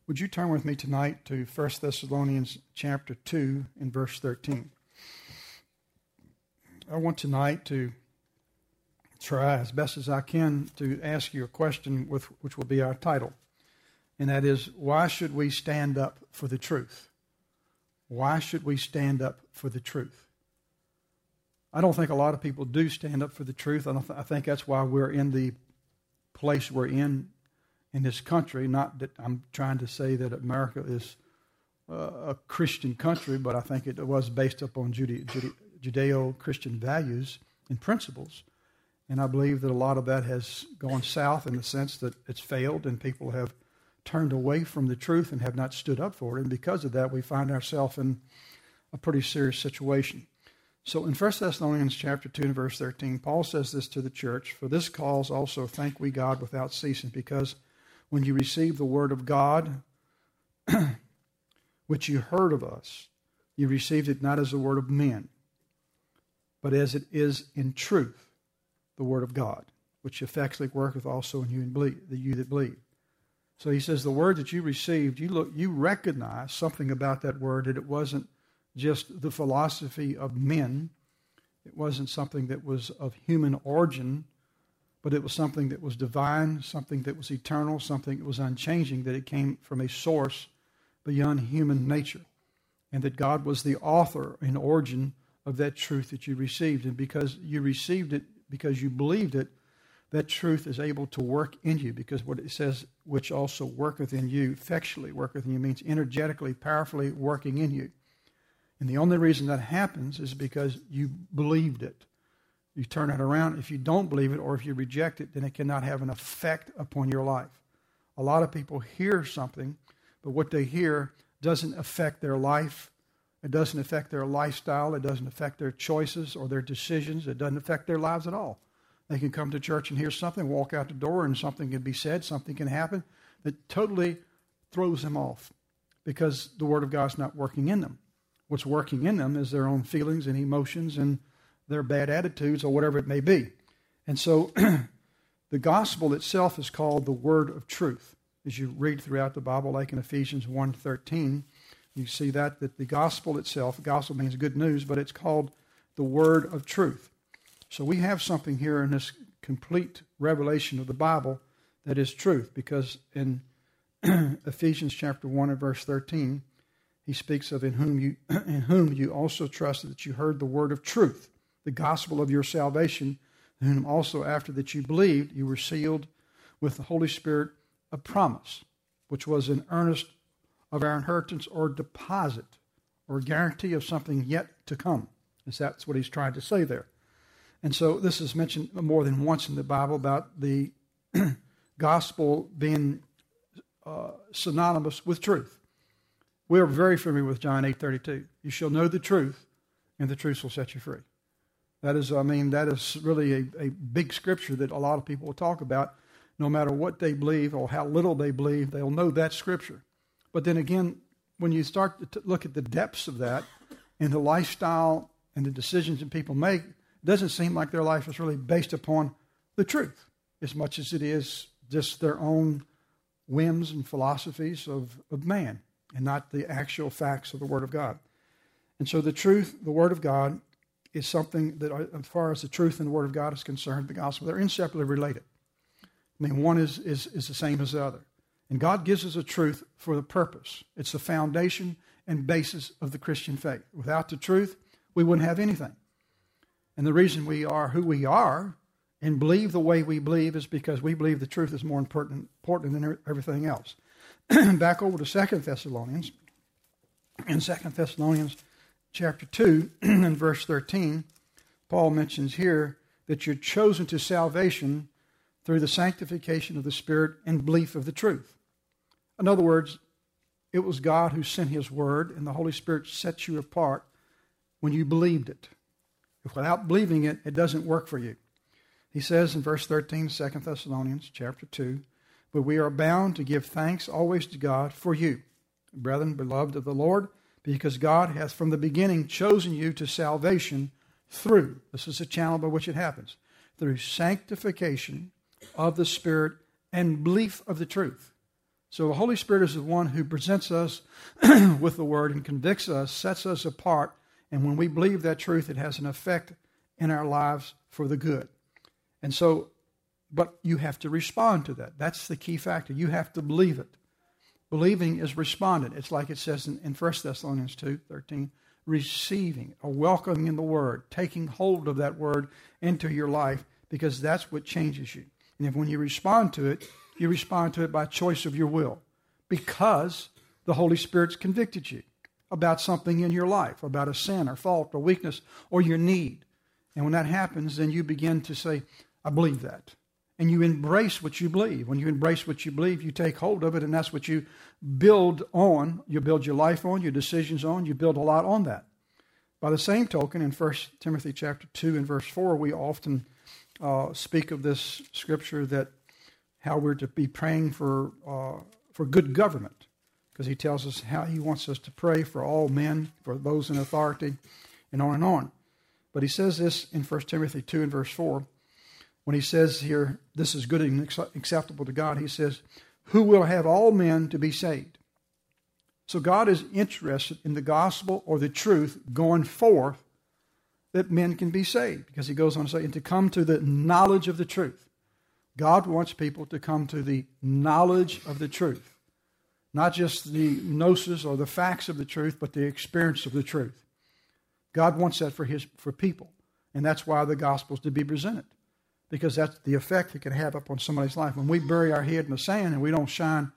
Would you turn with me tonight to 1 Thessalonians chapter 2 and verse 13? I want tonight to try as best as I can to ask you a question which will be our title. And that is, why should we stand up for the truth? Why should we stand up for the truth? I don't think a lot of people do stand up for the truth. I think that's why we're in the place we're in this country. Not that I'm trying to say that America is a Christian country, but I think it was based upon Judeo-Christian values and principles. And I believe that a lot of that has gone south in the sense that it's failed and people have turned away from the truth and have not stood up for it. And because of that, we find ourselves in a pretty serious situation. So in 1 Thessalonians chapter 2 and verse 13, Paul says this to the church, "For this cause also thank we God without ceasing, because when you received the word of God, which you heard of us, you received it not as the word of men, but as it is in truth, the word of God, which effectually worketh also in you that believe." So he says the word that you received, you recognize something about that word, that it wasn't just the philosophy of men. It wasn't something that was of human origin, but it was something that was divine, something that was eternal, something that was unchanging, that it came from a source beyond human nature, and that God was the author and origin of that truth that you received. And because you received it, because you believed it, that truth is able to work in you, because what it says, which also worketh in you, effectually worketh in you, means energetically, powerfully working in you. And the only reason that happens is because you believed it. You turn it around. If you don't believe it or if you reject it, then it cannot have an effect upon your life. A lot of people hear something, but what they hear doesn't affect their life. It doesn't affect their lifestyle. It doesn't affect their choices or their decisions. It doesn't affect their lives at all. They can come to church and hear something, walk out the door, and something can be said, something can happen that totally throws them off because the Word of God's not working in them. What's working in them is their own feelings and emotions and their bad attitudes or whatever it may be. And so the gospel itself is called the word of truth. As you read throughout the Bible, like in Ephesians 1:13, you see that the gospel itself, gospel means good news, but it's called the word of truth. So we have something here in this complete revelation of the Bible that is truth, because in Ephesians chapter 1 and verse 13, he speaks of in whom you also trusted, that you heard the word of truth, the gospel of your salvation, in whom also after that you believed, you were sealed with the Holy Spirit of promise, which was an earnest of our inheritance or deposit or guarantee of something yet to come. And that's what he's trying to say there. And so this is mentioned more than once in the Bible about the gospel being synonymous with truth. We are very familiar with John 8:32. You shall know the truth, and the truth will set you free. That is really a big scripture that a lot of people will talk about. No matter what they believe or how little they believe, they'll know that scripture. But then again, when you start to look at the depths of that and the lifestyle and the decisions that people make, it doesn't seem like their life is really based upon the truth as much as it is just their own whims and philosophies of man, and not the actual facts of the Word of God. And so the truth, the Word of God, is something that, as far as the truth and the Word of God is concerned, the gospel, they're inseparably related. I mean, one is the same as the other. And God gives us a truth for the purpose. It's the foundation and basis of the Christian faith. Without the truth, we wouldn't have anything. And the reason we are who we are and believe the way we believe is because we believe the truth is more important than everything else. Back over to 2 Thessalonians. In 2 Thessalonians chapter 2 and verse 13, Paul mentions here that you're chosen to salvation through the sanctification of the Spirit and belief of the truth. In other words, it was God who sent His Word, and the Holy Spirit set you apart when you believed it. If without believing it, it doesn't work for you. He says in verse 13, 2 Thessalonians chapter 2, "But we are bound to give thanks always to God for you, brethren, beloved of the Lord, because God hath from the beginning chosen you to salvation through," this is the channel by which it happens, "through sanctification of the Spirit and belief of the truth." So the Holy Spirit is the one who presents us with the Word and convicts us, sets us apart, and when we believe that truth, it has an effect in our lives for the good. And so, but you have to respond to that. That's the key factor. You have to believe it. Believing is responding. It's like it says in 1 Thessalonians 2:13, receiving, or welcoming in the Word, taking hold of that Word into your life, because that's what changes you. And if when you respond to it by choice of your will, because the Holy Spirit's convicted you about something in your life, about a sin or fault or weakness or your need. And when that happens, then you begin to say, I believe that. And you embrace what you believe. When you embrace what you believe, you take hold of it, and that's what you build on. You build your life on, your decisions on. You build a lot on that. By the same token, in 1 Timothy chapter 2 and verse 4, we often speak of this scripture, that how we're to be praying for good government, because he tells us how he wants us to pray for all men, for those in authority, and on and on. But he says this in 1 Timothy 2 and verse 4, when he says here, this is good and acceptable to God, he says, who will have all men to be saved. So God is interested in the gospel or the truth going forth, that men can be saved. Because he goes on to say, and to come to the knowledge of the truth. God wants people to come to the knowledge of the truth. Not just the gnosis or the facts of the truth, but the experience of the truth. God wants that for people. And that's why the gospel is to be presented. Because that's the effect it can have upon somebody's life. When we bury our head in the sand and we don't shine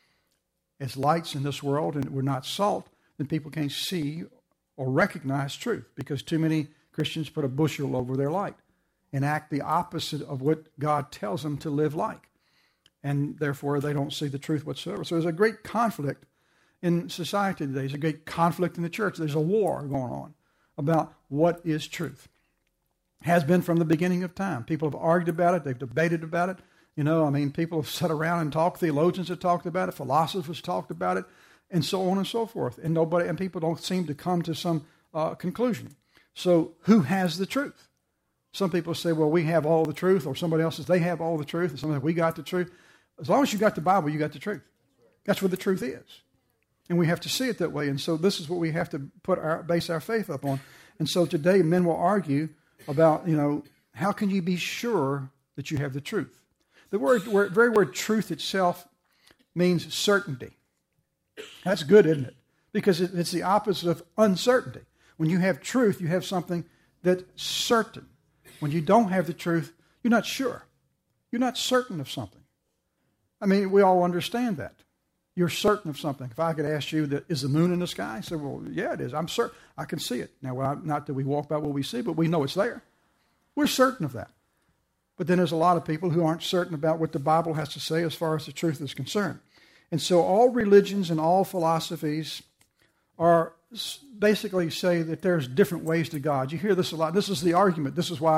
as lights in this world and we're not salt, then people can't see or recognize truth. Because too many Christians put a bushel over their light and act the opposite of what God tells them to live like. And therefore, they don't see the truth whatsoever. So there's a great conflict in society today. There's a great conflict in the church. There's a war going on about what is truth. Has been from the beginning of time. People have argued about it. They've debated about it. People have sat around and talked. Theologians have talked about it. Philosophers talked about it, and so on and so forth. And people don't seem to come to some conclusion. So who has the truth? Some people say, well, we have all the truth, or somebody else says they have all the truth, and somebody says we got the truth. As long as you got the Bible, you got the truth. That's what the truth is. And we have to see it that way. And so this is what we have to base our faith upon. And so today men will argue about, how can you be sure that you have the truth? The very word truth itself means certainty. That's good, isn't it? Because it's the opposite of uncertainty. When you have truth, you have something that's certain. When you don't have the truth, you're not sure. You're not certain of something. We all understand that. You're certain of something. If I could ask you, is the moon in the sky? I said, well, yeah, it is. I'm certain. I can see it. Now, not that we walk by what we see, but we know it's there. We're certain of that. But then there's a lot of people who aren't certain about what the Bible has to say as far as the truth is concerned. And so all religions and all philosophies are basically say that there's different ways to God. You hear this a lot. This is the argument. This is why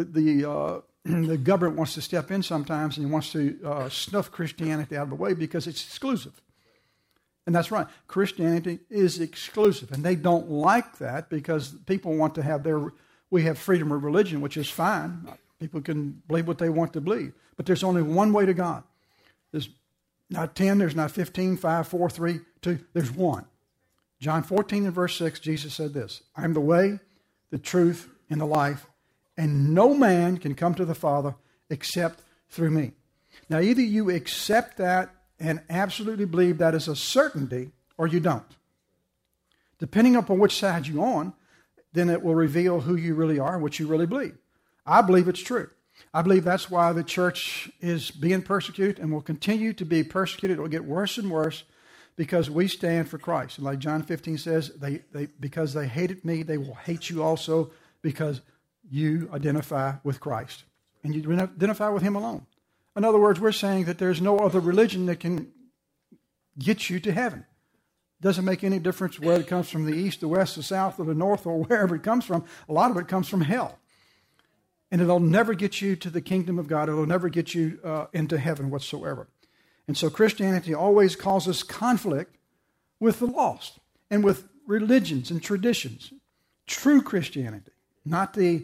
the government wants to step in sometimes and wants to snuff Christianity out of the way, because it's exclusive. And that's right. Christianity is exclusive. And they don't like that, because people want to have we have freedom of religion, which is fine. People can believe what they want to believe. But there's only one way to God. There's not 10, there's not 15, 5, 4, 3, 2. There's one. John 14 and verse 6, Jesus said this, I am the way, the truth, and the life, and no man can come to the Father except through me. Now, either you accept that and absolutely believe that is a certainty, or you don't. Depending upon which side you're on, then it will reveal who you really are and what you really believe. I believe it's true. I believe that's why the church is being persecuted and will continue to be persecuted. It will get worse and worse, because we stand for Christ. And like John 15 says, because they hated me, they will hate you also, because you identify with Christ. And you identify with Him alone. In other words, we're saying that there's no other religion that can get you to heaven. It doesn't make any difference where it comes from, the east, the west, the south, or the north, or wherever it comes from. A lot of it comes from hell. And it'll never get you to the kingdom of God. It'll never get you into heaven whatsoever. And so Christianity always causes conflict with the lost and with religions and traditions. True Christianity, not the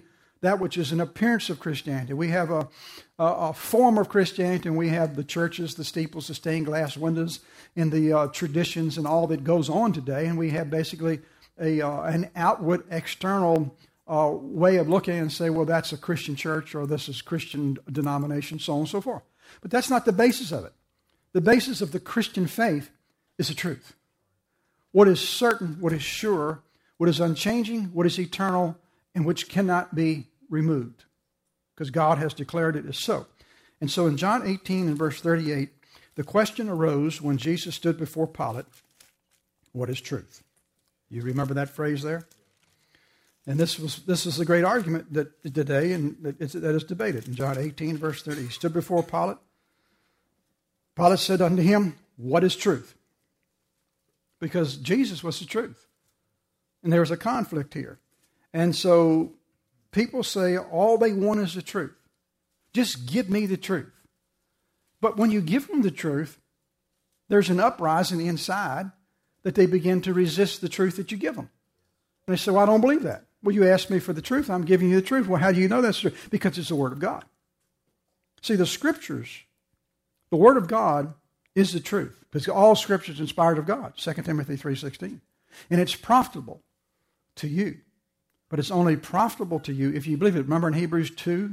that which is an appearance of Christianity. We have a form of Christianity, and we have the churches, the steeples, the stained glass windows, and the traditions and all that goes on today. And we have basically an outward, external way of looking and say, well, that's a Christian church, or this is Christian denomination, so on and so forth. But that's not the basis of it. The basis of the Christian faith is the truth. What is certain, what is sure, what is unchanging, what is eternal, and which cannot be removed, because God has declared it as so. And so in John 18 and verse 38, the question arose when Jesus stood before Pilate, what is truth? You remember that phrase there? And this is a great argument that today and that is debated. In John 18, verse 30, he stood before Pilate. Pilate said unto him, what is truth? Because Jesus was the truth. And there was a conflict here. And so people say all they want is the truth. Just give me the truth. But when you give them the truth, there's an uprising inside that they begin to resist the truth that you give them. And they say, well, I don't believe that. Well, you asked me for the truth. I'm giving you the truth. Well, how do you know that's true? Because it's the Word of God. See, the Scriptures, the Word of God is the truth. Because all Scripture is inspired of God, 2 Timothy 3:16. And it's profitable to you. But it's only profitable to you if you believe it. Remember in Hebrews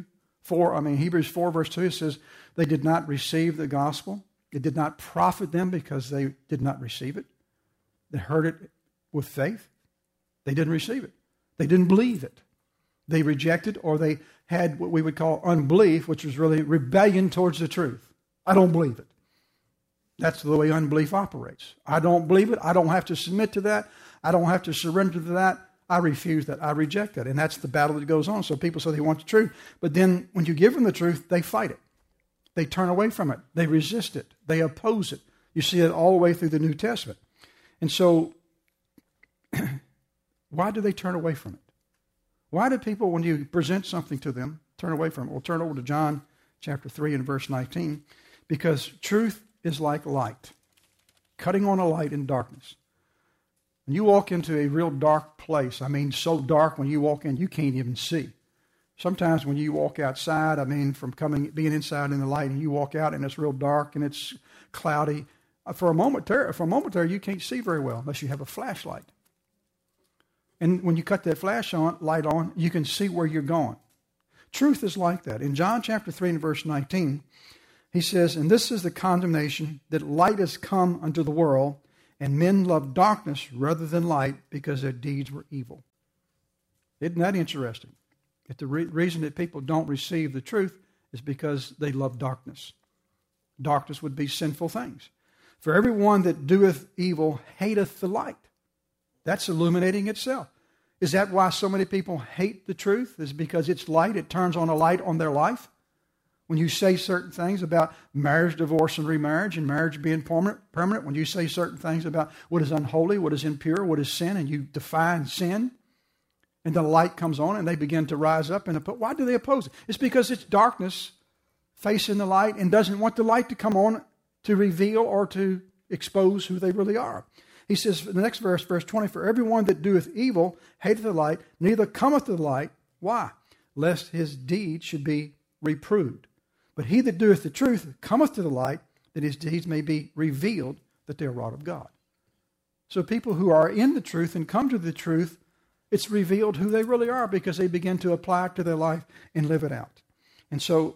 4 verse 2, it says, they did not receive the gospel. It did not profit them because they did not receive it. They heard it with faith. They didn't receive it. They didn't believe it. They rejected, or they had what we would call unbelief, which was really rebellion towards the truth. I don't believe it. That's the way unbelief operates. I don't believe it. I don't have to submit to that. I don't have to surrender to that. I refuse that. I reject that. And that's the battle that goes on. So people say they want the truth. But then when you give them the truth, they fight it. They turn away from it. They resist it. They oppose it. You see it all the way through the New Testament. And so why do they turn away from it? Why do people, when you present something to them, turn away from it? We'll turn over to John chapter 3 and verse 19. Because truth is like light, cutting on a light in darkness. When you walk into a real dark place, I mean so dark when you walk in, you can't even see. Sometimes when you walk outside, I mean from being inside in the light, and you walk out and it's real dark and it's cloudy, for a moment there, you can't see very well unless you have a flashlight. And when you cut that light on, you can see where you're going. Truth is like that. In John chapter 3 and verse 19, he says, and this is the condemnation, that light has come unto the world, and men love darkness rather than light because their deeds were evil. Isn't that interesting? That the reason that people don't receive the truth is because they love darkness. Darkness would be sinful things. For everyone that doeth evil hateth the light. That's illuminating itself. Is that why so many people hate the truth? Is because it's light? It turns on a light on their life? When you say certain things about marriage, divorce, and remarriage, and marriage being permanent, when you say certain things about what is unholy, what is impure, what is sin, and you define sin, and the light comes on and they begin to rise up. Why do they oppose it? It's because it's darkness facing the light and doesn't want the light to come on to reveal or to expose who they really are. He says in the next verse, verse 20, for everyone that doeth evil hateth the light, neither cometh to the light. Why? Lest his deed should be reproved. But he that doeth the truth cometh to the light, that his deeds may be revealed, that they are wrought of God. So people who are in the truth and come to the truth, it's revealed who they really are because they begin to apply it to their life and live it out. And so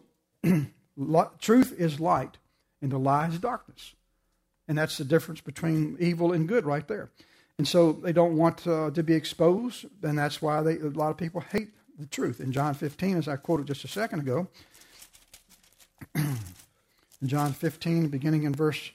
truth is light and the lie is darkness. And that's the difference between evil and good right there. And so they don't want to be exposed, and that's why a lot of people hate the truth. In John 15, as I quoted just a second ago, in John 15, beginning in verse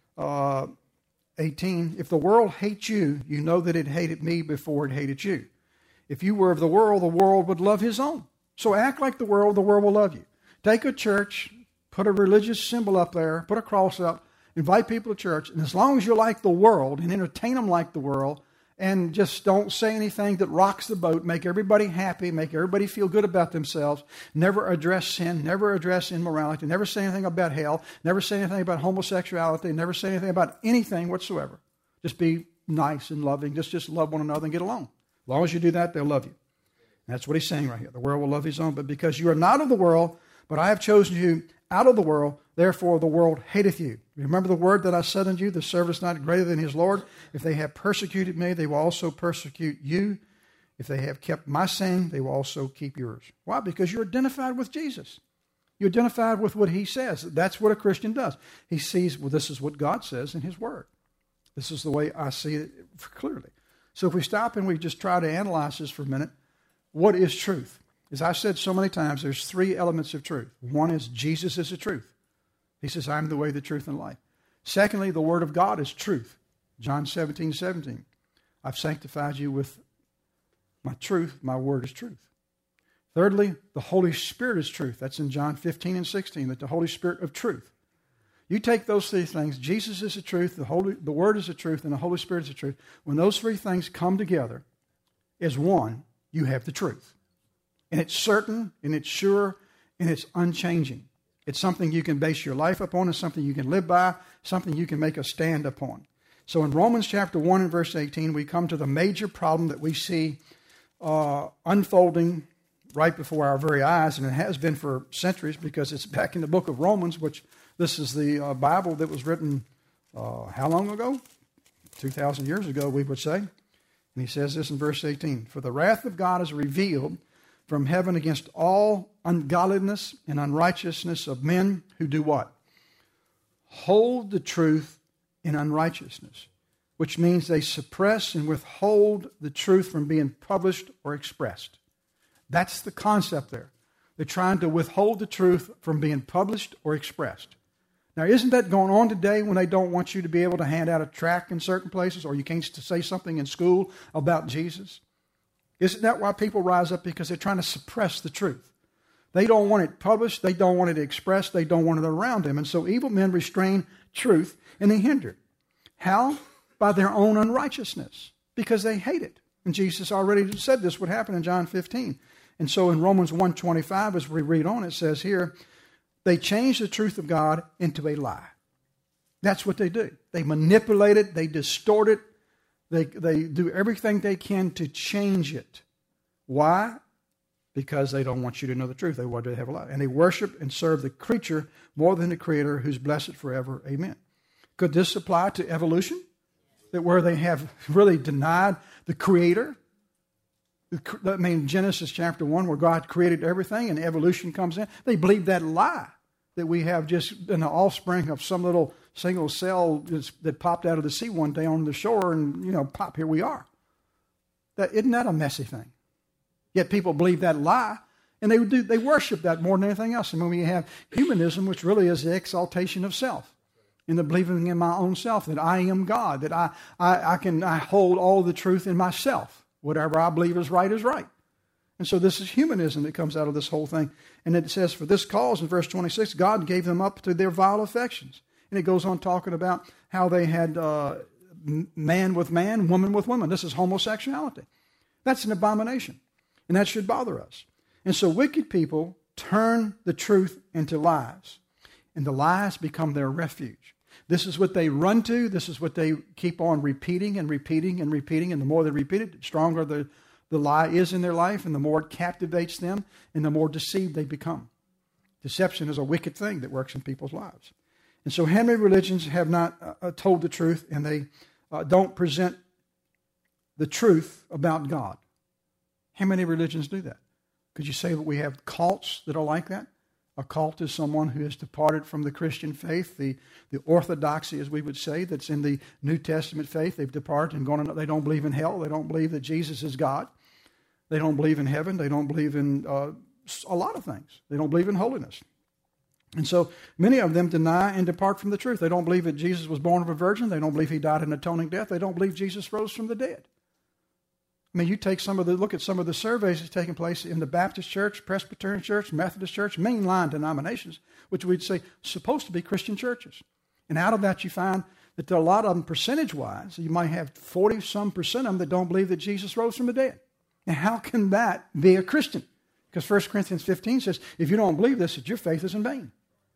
18, if the world hates you, you know that it hated me before it hated you. If you were of the world would love his own. So act like the world will love you. Take a church, put a religious symbol up there, put a cross up, invite people to church, and as long as you're like the world and entertain them like the world, and just don't say anything that rocks the boat, make everybody happy, make everybody feel good about themselves, never address sin, never address immorality, never say anything about hell, never say anything about homosexuality, never say anything about anything whatsoever. Just be nice and loving. Just love one another and get along. As long as you do that, they'll love you. That's what he's saying right here. The world will love his own, but because you are not of the world, but I have chosen you out of the world, therefore the world hateth you. Remember the word that I said unto you, the servant is not greater than his Lord. If they have persecuted me, they will also persecute you. If they have kept my saying, they will also keep yours. Why? Because you're identified with Jesus. You're identified with what he says. That's what a Christian does. He sees, well, this is what God says in his word. This is the way I see it clearly. So if we stop and we just try to analyze this for a minute, what is truth? As I've said so many times, there's three elements of truth. One is Jesus is the truth. He says, I'm the way, the truth, and life. Secondly, the word of God is truth. John 17:17. I've sanctified you with my truth. My word is truth. Thirdly, the Holy Spirit is truth. That's in John 15 and 16, that the Holy Spirit of truth. You take those three things, Jesus is the truth, the Word is the truth, and the Holy Spirit is the truth. When those three things come together as one, you have the truth. And it's certain, and it's sure, and it's unchanging. It's something you can base your life upon, it's something you can live by, something you can make a stand upon. So in Romans chapter 1 and verse 18, we come to the major problem that we see unfolding right before our very eyes, and it has been for centuries because it's back in the book of Romans, which this is the Bible that was written how long ago? 2,000 years ago, we would say. And he says this in verse 18, for the wrath of God is revealed from heaven against all ungodliness and unrighteousness of men who do what? Hold the truth in unrighteousness, which means they suppress and withhold the truth from being published or expressed. That's the concept there. They're trying to withhold the truth from being published or expressed. Now, isn't that going on today when they don't want you to be able to hand out a tract in certain places, or you can't say something in school about Jesus? Isn't that why people rise up? Because they're trying to suppress the truth. They don't want it published. They don't want it expressed. They don't want it around them. And so evil men restrain truth and they hinder it. How? By their own unrighteousness, because they hate it. And Jesus already said this would happen in John 15. And so in Romans 1:25, as we read on, it says here, they change the truth of God into a lie. That's what they do. They manipulate it. They distort it. They do everything they can to change it. Why? Because they don't want you to know the truth. They want to have a lie. And they worship and serve the creature more than the Creator, who's blessed forever. Amen. Could this apply to evolution? That where they have really denied the Creator? I mean, Genesis chapter 1, where God created everything and evolution comes in. They believe that lie, that we have just an offspring of some little single cell that popped out of the sea one day on the shore and, pop, here we are. Isn't that a messy thing? Yet people believe that lie, and they worship that more than anything else. And when we have humanism, which really is the exaltation of self, in the believing in my own self, that I am God, that I hold all the truth in myself. Whatever I believe is right is right. And so this is humanism that comes out of this whole thing. And it says, for this cause, in verse 26, God gave them up to their vile affections. And it goes on talking about how they had man with man, woman with woman. This is homosexuality. That's an abomination. And that should bother us. And so wicked people turn the truth into lies. And the lies become their refuge. This is what they run to. This is what they keep on repeating and repeating and repeating. And the more they repeat it, the stronger the lie is in their life, and the more it captivates them, and the more deceived they become. Deception is a wicked thing that works in people's lives. And so many religions have not told the truth, and they don't present the truth about God. How many religions do that? Could you say that we have cults that are like that? A cult is someone who has departed from the Christian faith, the orthodoxy, as we would say, that's in the New Testament faith. They've departed and gone. They don't believe in hell. They don't believe that Jesus is God. They don't believe in heaven. They don't believe in a lot of things. They don't believe in holiness. And so many of them deny and depart from the truth. They don't believe that Jesus was born of a virgin. They don't believe he died an atoning death. They don't believe Jesus rose from the dead. I mean, you take look at some of the surveys that's taking place in the Baptist church, Presbyterian church, Methodist church, mainline denominations, which we'd say supposed to be Christian churches. And out of that you find that there are a lot of them, percentage-wise, you might have 40-some% of them that don't believe that Jesus rose from the dead. Now, how can that be a Christian? Because 1 Corinthians 15 says, if you don't believe this, that your faith is in vain.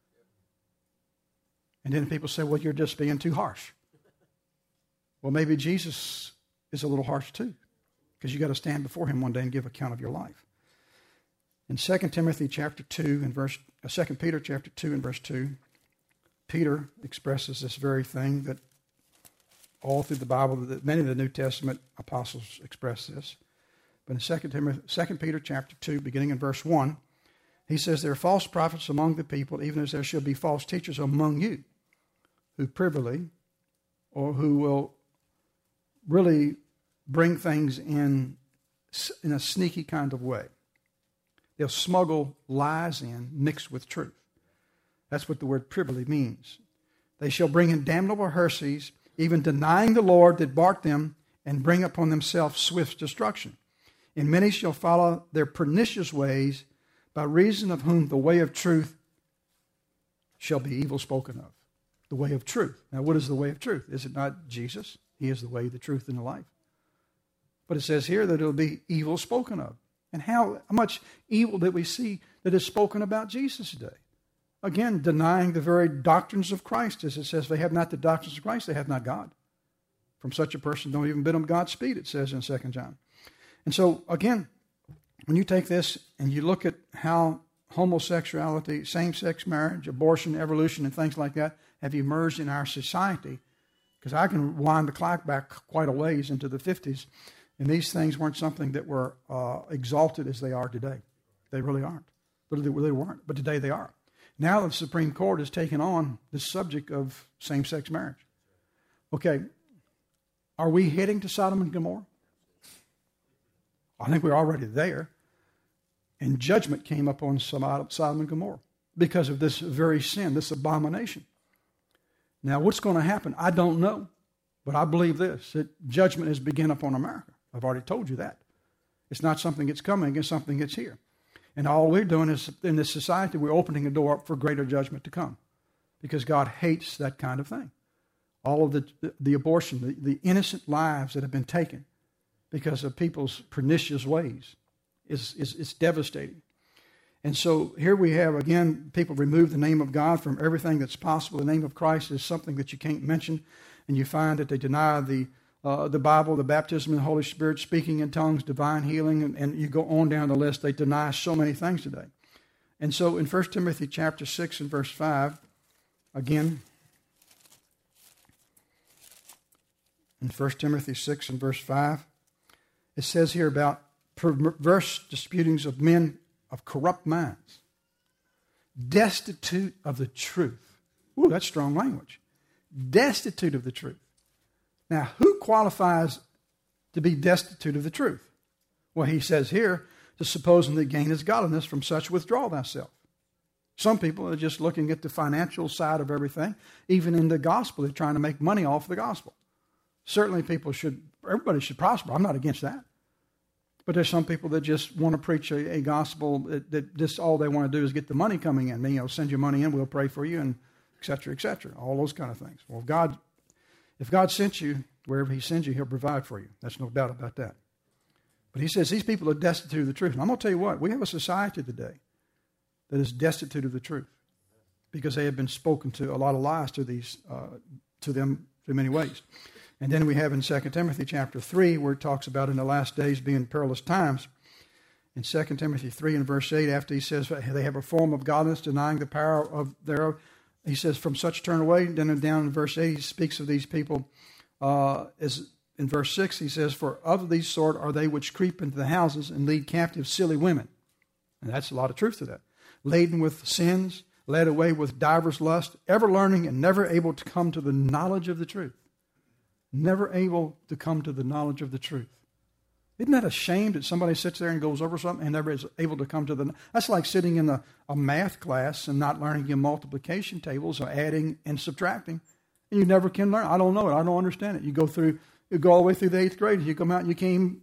And then people say, well, you're just being too harsh. Well, maybe Jesus is a little harsh too. because you got to stand before him one day and give account of your life. In 2 Timothy chapter 2 and 2 Peter chapter 2 and verse 2, Peter expresses this very thing that all through the Bible, that many of the New Testament apostles express this. But in 2 Peter chapter 2, beginning in verse 1, he says, there are false prophets among the people, even as there shall be false teachers among you, who privily, or who will really bring things in a sneaky kind of way. They'll smuggle lies in mixed with truth. That's what the word privily means. They shall bring in damnable heresies, even denying the Lord that bought them, and bring upon themselves swift destruction. And many shall follow their pernicious ways, by reason of whom the way of truth shall be evil spoken of. The way of truth. Now, what is the way of truth? Is it not Jesus? He is the way, the truth, and the life. But it says here that it will be evil spoken of. And how much evil that we see that is spoken about Jesus today. Again, denying the very doctrines of Christ. As it says, if they have not the doctrines of Christ, they have not God. From such a person, don't even bid them Godspeed, it says in 2 John. And so, again, when you take this and you look at how homosexuality, same-sex marriage, abortion, evolution, and things like that have emerged in our society, because I can wind the clock back quite a ways into the 50s, and these things weren't something that were exalted as they are today. They really aren't. But they weren't. But today they are. Now the Supreme Court has taken on the subject of same-sex marriage. Okay, are we heading to Sodom and Gomorrah? I think we're already there. And judgment came upon Sodom and Gomorrah because of this very sin, this abomination. Now, what's going to happen? I don't know. But I believe this, that judgment has begun upon America. I've already told you that. It's not something that's coming, it's something that's here. And all we're doing is, in this society, we're opening the door up for greater judgment to come. Because God hates that kind of thing. All of the abortion, the innocent lives that have been taken because of people's pernicious ways is devastating. And so here we have, again, people remove the name of God from everything that's possible. The name of Christ is something that you can't mention. And you find that they deny the Bible, the baptism in the Holy Spirit, speaking in tongues, divine healing, and you go on down the list. They deny so many things today. And so in 1 Timothy chapter 6 and verse 5, again, in 1 Timothy 6 and verse 5, it says here about perverse disputings of men of corrupt minds, destitute of the truth. Ooh, that's strong language. Destitute of the truth. Now, who qualifies to be destitute of the truth? Well, he says here, to supposing that gain is godliness, from such withdraw thyself. Some people are just looking at the financial side of everything. Even in the gospel, they're trying to make money off the gospel. Certainly everybody should prosper. I'm not against that. But there's some people that just want to preach a gospel that just all they want to do is get the money coming in. Send your money in, we'll pray for you, and et cetera, all those kind of things. Well, if God sent you, wherever he sends you, he'll provide for you. There's no doubt about that. But he says these people are destitute of the truth. And I'm going to tell you what, we have a society today that is destitute of the truth because they have been spoken to a lot of lies to them in many ways. And then we have in 2 Timothy chapter 3 where it talks about in the last days being perilous times. In 2 Timothy 3 and verse 8, after he says they have a form of godliness, denying the power of thereof, he says, from such turn away. Then down in verse 8, he speaks of these people. As in verse 6, he says, for of these sort are they which creep into the houses and lead captive silly women. And that's a lot of truth to that. Laden with sins, led away with divers lusts, ever learning and never able to come to the knowledge of the truth. Never able to come to the knowledge of the truth. Isn't that a shame that somebody sits there and goes over something and never is able to come to the... That's like sitting in a math class and not learning your multiplication tables or adding and subtracting. And you never can learn. I don't know it. I don't understand it. You go all the way through the 8th grade and you come out and you can't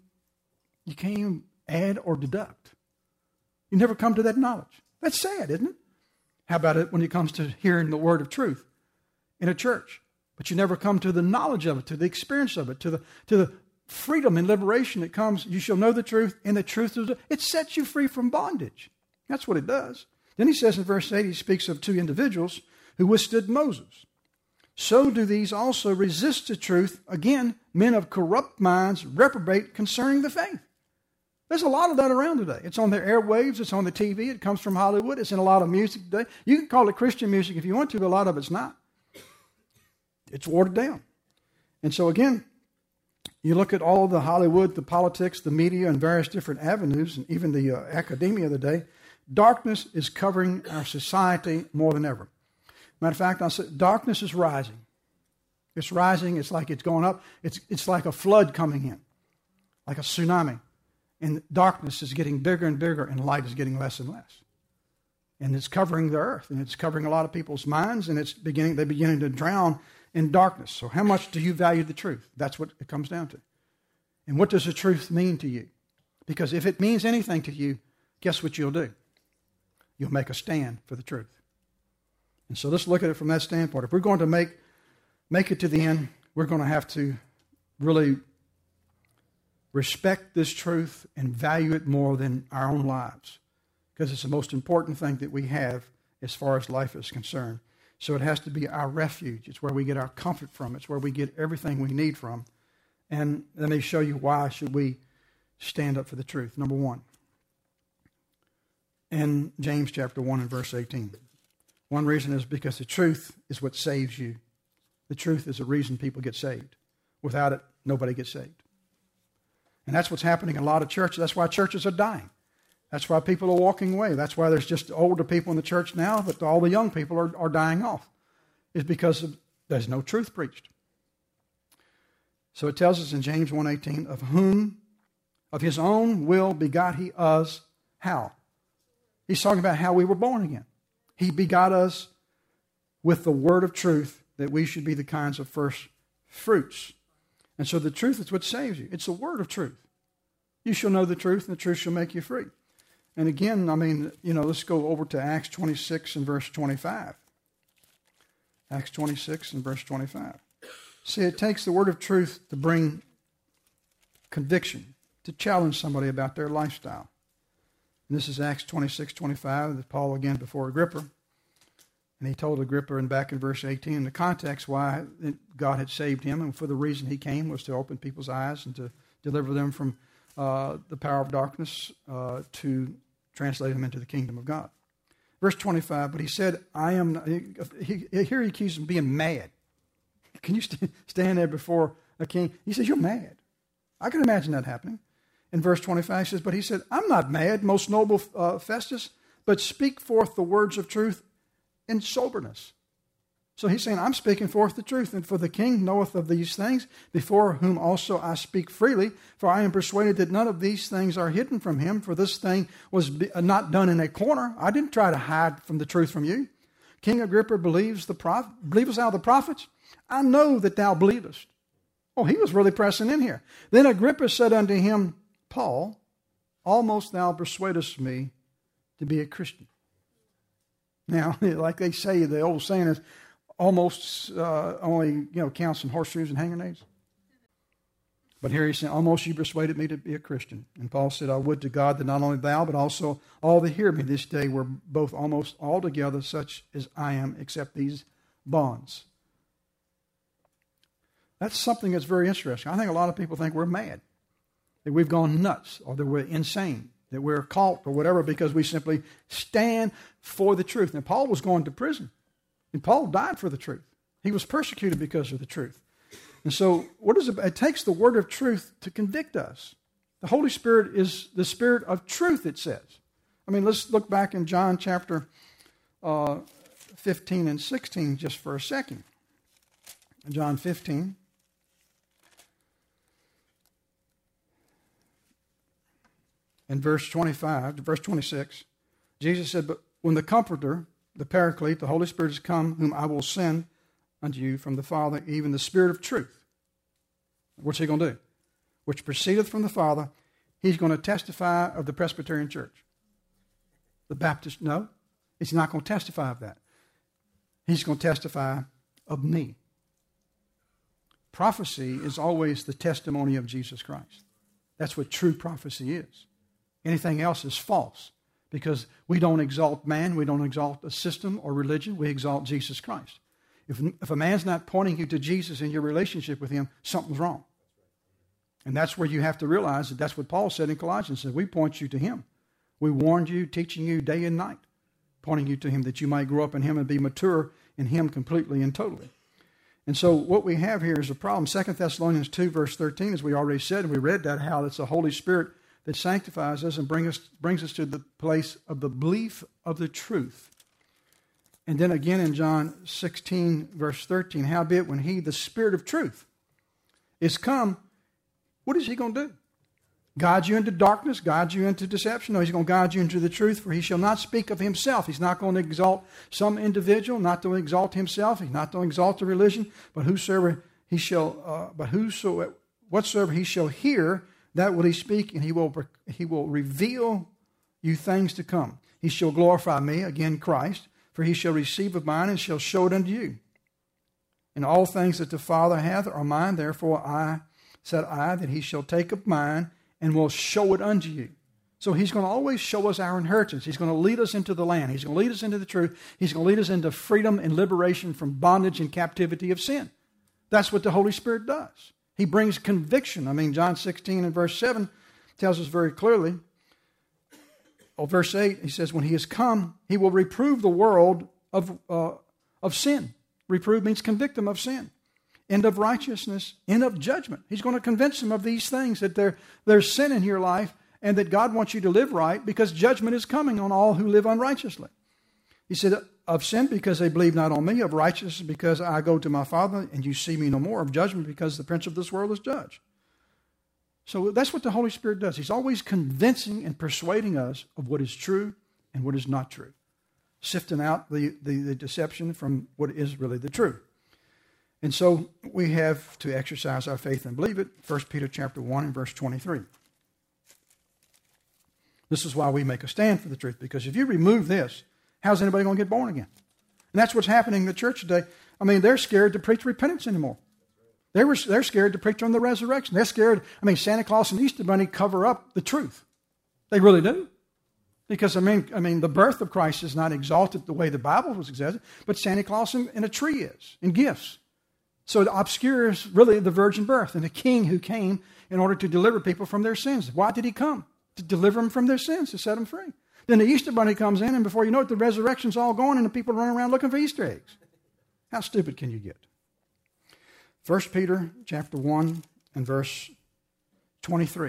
even add or deduct. You never come to that knowledge. That's sad, isn't it? How about it when it comes to hearing the word of truth in a church? But you never come to the knowledge of it, to the experience of it, to the freedom and liberation that comes. You shall know the truth, and the truth is, it sets you free from bondage. That's what it does. Then he says in verse 8, he speaks of two individuals who withstood Moses. so do these also resist the truth. Again, men of corrupt minds reprobate concerning the faith. There's a lot of that around today. It's on the airwaves. It's on the TV. It comes from Hollywood. It's in a lot of music today. You can call it Christian music if you want to, but a lot of it's not. It's watered down. And so again, you look at all the Hollywood, the politics, the media, and various different avenues, and even the academia of the day, darkness is covering our society more than ever. Matter of fact, I said darkness is rising. It's rising. It's like it's going up. It's like a flood coming in, like a tsunami. And darkness is getting bigger and bigger, and light is getting less and less. And it's covering the earth, and it's covering a lot of people's minds, and they're beginning to drown in darkness. So how much do you value the truth? That's what it comes down to. And what does the truth mean to you? Because if it means anything to you, guess what you'll do? You'll make a stand for the truth. And so let's look at it from that standpoint. If we're going to make it to the end, we're going to have to really respect this truth and value it more than our own lives, because it's the most important thing that we have as far as life is concerned. So it has to be our refuge. It's where we get our comfort from. It's where we get everything we need from. And let me show you why should we stand up for the truth. Number one, in James chapter 1 and verse 18. One reason is because the truth is what saves you. The truth is the reason people get saved. Without it, nobody gets saved. And that's what's happening in a lot of churches. That's why churches are dying. That's why people are walking away. That's why there's just older people in the church now, but all the young people are dying off. It's because there's no truth preached. So it tells us in James 1:18, of whom, of his own will begot he us, how? He's talking about how we were born again. He begot us with the word of truth, that we should be the kinds of first fruits. And so the truth is what saves you. It's the word of truth. You shall know the truth, and the truth shall make you free. And again, let's go over to Acts 26 and verse 25. Acts 26 and verse 25. See, it takes the word of truth to bring conviction, to challenge somebody about their lifestyle. And this is Acts 26:25, Paul again before Agrippa. And he told Agrippa, and back in verse 18, in the context why God had saved him, and for the reason he came was to open people's eyes and to deliver them from the power of darkness, to translate them into the kingdom of God. Verse 25, but he said, here he accuses him of being mad. Can you stand there before a king? He says, you're mad. I can imagine that happening. In verse 25, he says, but he said, I'm not mad, most noble Festus, but speak forth the words of truth in soberness. So he's saying, I'm speaking forth the truth, and for the king knoweth of these things, before whom also I speak freely, for I am persuaded that none of these things are hidden from him, for this thing was not done in a corner. I didn't try to hide from the truth from you. King Agrippa believest thou the prophets? I know that thou believest. Oh, he was really pressing in here. Then Agrippa said unto him, Paul, almost thou persuadest me to be a Christian. Now, like they say, the old saying is, almost only counts in horseshoes and hand grenades. But here he's saying, almost you persuaded me to be a Christian. And Paul said, I would to God that not only thou, but also all that hear me this day were both almost altogether such as I am, except these bonds. That's something that's very interesting. I think a lot of people think we're mad, that we've gone nuts, or that we're insane, that we're a cult or whatever, because we simply stand for the truth. Now, Paul was going to prison, and Paul died for the truth. He was persecuted because of the truth. And so what is it? It takes the word of truth to convict us. The Holy Spirit is the Spirit of truth, it says. I mean, let's look back in John chapter 15 and 16 just for a second. John 15. In verse 25 to verse 26, Jesus said, but when the Comforter, the Paraclete, the Holy Spirit is come, whom I will send unto you from the Father, even the Spirit of truth. What's he going to do? Which proceedeth from the Father, he's going to testify of the Presbyterian Church. The Baptist, no, he's not going to testify of that. He's going to testify of me. Prophecy is always the testimony of Jesus Christ. That's what true prophecy is. Anything else is false, because we don't exalt man, we don't exalt a system or religion, we exalt Jesus Christ. If a man's not pointing you to Jesus in your relationship with him, something's wrong. And that's where you have to realize that that's what Paul said in Colossians. Said, we point you to him. We warned you, teaching you day and night, pointing you to him that you might grow up in him and be mature in him completely and totally. And so what we have here is a problem. 2 Thessalonians 2, verse 13, as we already said, and we read that, how it's the Holy Spirit that sanctifies us and brings us to the place of the belief of the truth. And then again in John 16, verse 13, howbeit when he, the Spirit of truth, is come, what is he going to do? Guide you into darkness, guide you into deception? No, he's going to guide you into the truth, for he shall not speak of himself. He's not going to exalt some individual, not to exalt himself. He's not going to exalt the religion, but whatsoever he shall hear, that will he speak, and he will reveal you things to come. He shall glorify me, again Christ, for he shall receive of mine and shall show it unto you. And all things that the Father hath are mine, therefore said I, that he shall take of mine and will show it unto you. So he's going to always show us our inheritance. He's going to lead us into the land. He's going to lead us into the truth. He's going to lead us into freedom and liberation from bondage and captivity of sin. That's what the Holy Spirit does. He brings conviction. I mean, John 16 and verse 7 tells us very clearly. Verse 8, he says, when he has come, he will reprove the world of sin. Reprove means convict them of sin, and of righteousness, and of judgment. He's going to convince them of these things, that there's sin in your life, and that God wants you to live right, because judgment is coming on all who live unrighteously. He said, of sin, because they believe not on me; of righteousness, because I go to my Father, and you see me no more; of judgment, because the prince of this world is judged. So that's what the Holy Spirit does. He's always convincing and persuading us of what is true and what is not true, sifting out the deception from what is really the truth. And so we have to exercise our faith and believe it. 1 Peter chapter 1 and verse 23. This is why we make a stand for the truth, because if you remove this, how's anybody going to get born again? And that's what's happening in the church today. I mean, they're scared to preach repentance anymore. They're scared to preach on the resurrection. They're scared. I mean, Santa Claus and Easter Bunny cover up the truth. They really do. Because, I mean, the birth of Christ is not exalted the way the Bible was exalted, but Santa Claus and a tree is, and gifts. So it obscures really the virgin birth and the king who came in order to deliver people from their sins. Why did he come? To deliver them from their sins, to set them free. Then the Easter Bunny comes in, and before you know it, the resurrection's all gone, and the people run around looking for Easter eggs. How stupid can you get? 1 Peter chapter 1 and verse 23.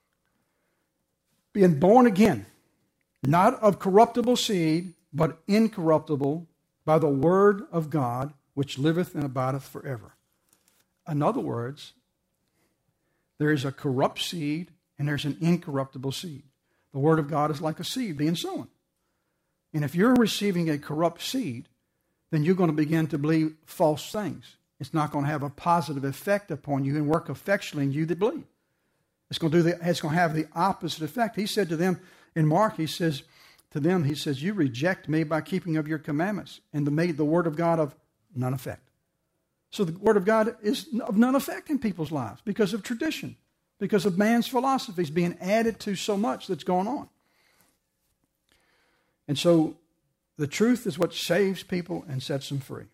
Being born again, not of corruptible seed, but incorruptible, by the word of God, which liveth and abideth forever. In other words, there is a corrupt seed and there's an incorruptible seed. The word of God is like a seed being sown. And if you're receiving a corrupt seed, then you're going to begin to believe false things. It's not going to have a positive effect upon you and work effectually in you that believe. It's going to have the opposite effect. He said to them in Mark, he says, you reject me by keeping of your commandments, and made the word of God of none effect. So the word of God is of none effect in people's lives because of tradition, because of man's philosophies being added to so much that's going on. And so the truth is what saves people and sets them free.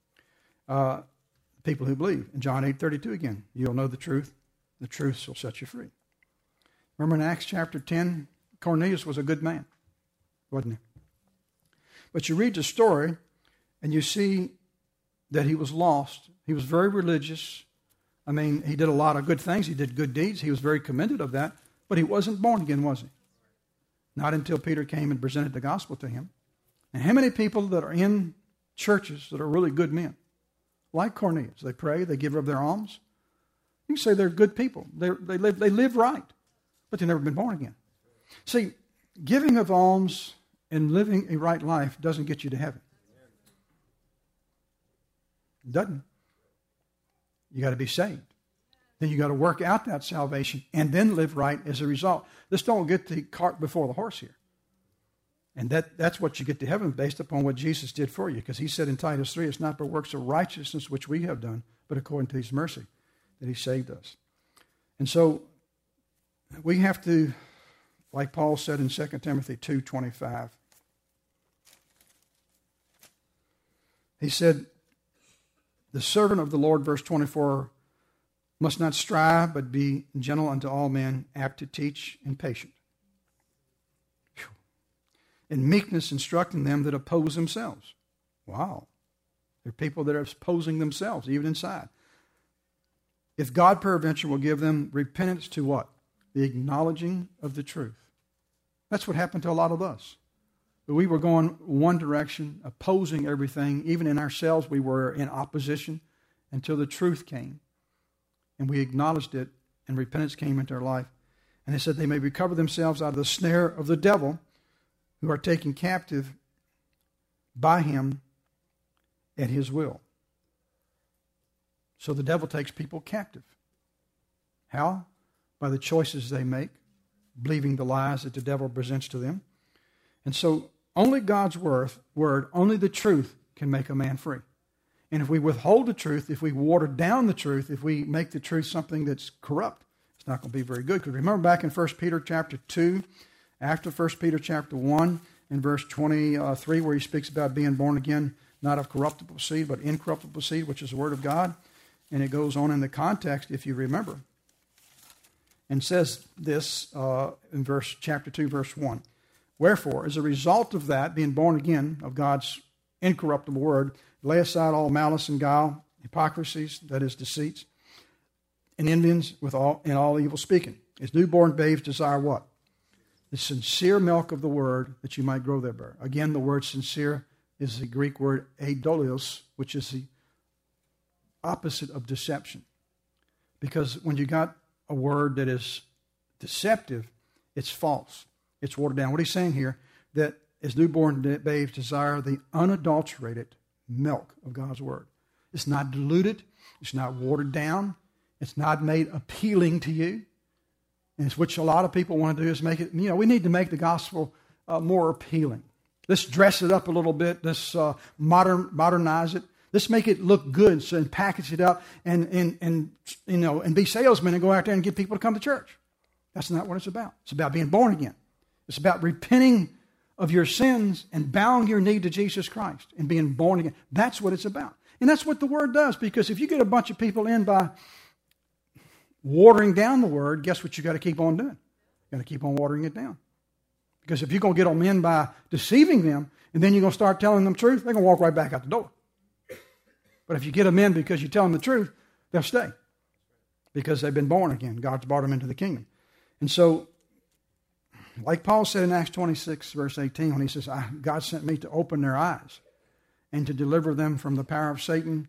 People who believe. In John 8:32 again, you'll know the truth shall set you free. Remember in Acts chapter 10, Cornelius was a good man, wasn't he? But you read the story and you see that he was lost. He was very religious. I mean, he did a lot of good things. He did good deeds. He was very commended of that. But he wasn't born again, was he? Not until Peter came and presented the gospel to him. And how many people that are in churches that are really good men? Like Cornelius. They pray, they give of their alms. You can say they're good people. They live right, but they've never been born again. See, giving of alms and living a right life doesn't get you to heaven. It doesn't. You got to be saved. Then you got to work out that salvation and then live right as a result. Just don't get the cart before the horse here. And that's what you get to heaven based upon what Jesus did for you. Because he said in Titus 3, it's not by works of righteousness which we have done, but according to his mercy that he saved us. And so we have to, like Paul said in 2 Timothy 2:25, he said, The servant of the Lord, verse 24, must not strive, but be gentle unto all men, apt to teach, and patient. In meekness instructing them that oppose themselves. Wow. There are people that are opposing themselves, even inside. If God peradventure will give them repentance to what? The acknowledging of the truth. That's what happened to a lot of us. We were going one direction, opposing everything. Even in ourselves, we were in opposition until the truth came. And we acknowledged it, and repentance came into our life. And it said they may recover themselves out of the snare of the devil, who are taken captive by him at his will. So the devil takes people captive. How? By the choices they make, believing the lies that the devil presents to them. And so only God's word, only the truth can make a man free. And if we withhold the truth, if we water down the truth, if we make the truth something that's corrupt, it's not going to be very good. Because remember back in 1 Peter chapter 2, after 1 Peter chapter 1, in verse 23, where he speaks about being born again, not of corruptible seed, but incorruptible seed, which is the word of God. And it goes on in the context, if you remember, and says this in chapter 2, verse 1. Wherefore, as a result of that, being born again of God's incorruptible word, lay aside all malice and guile, hypocrisies, that is, deceits, and envyings and all evil speaking. As newborn babes desire what? The sincere milk of the word, that you might grow thereby. Again, the word sincere is the Greek word eidolios, which is the opposite of deception. Because when you got a word that is deceptive, it's false. It's watered down. What he's saying here, that as newborn babes desire the unadulterated milk of God's word. It's not diluted. It's not watered down. It's not made appealing to you. And it's which a lot of people want to do is make it, we need to make the gospel more appealing. Let's dress it up a little bit. Let's modernize it. Let's make it look good and package it up and be salesmen and go out there and get people to come to church. That's not what it's about. It's about being born again. It's about repenting of your sins and bowing your knee to Jesus Christ and being born again. That's what it's about. And that's what the word does, because if you get a bunch of people in by watering down the word, guess what you got to keep on doing? You got to keep on watering it down. Because if you're going to get them in by deceiving them, and then you're going to start telling them the truth, they're going to walk right back out the door. But if you get them in because you tell them the truth, they'll stay. Because they've been born again. God's brought them into the kingdom. And so, like Paul said in Acts 26, verse 18, when he says, God sent me to open their eyes and to deliver them from the power of Satan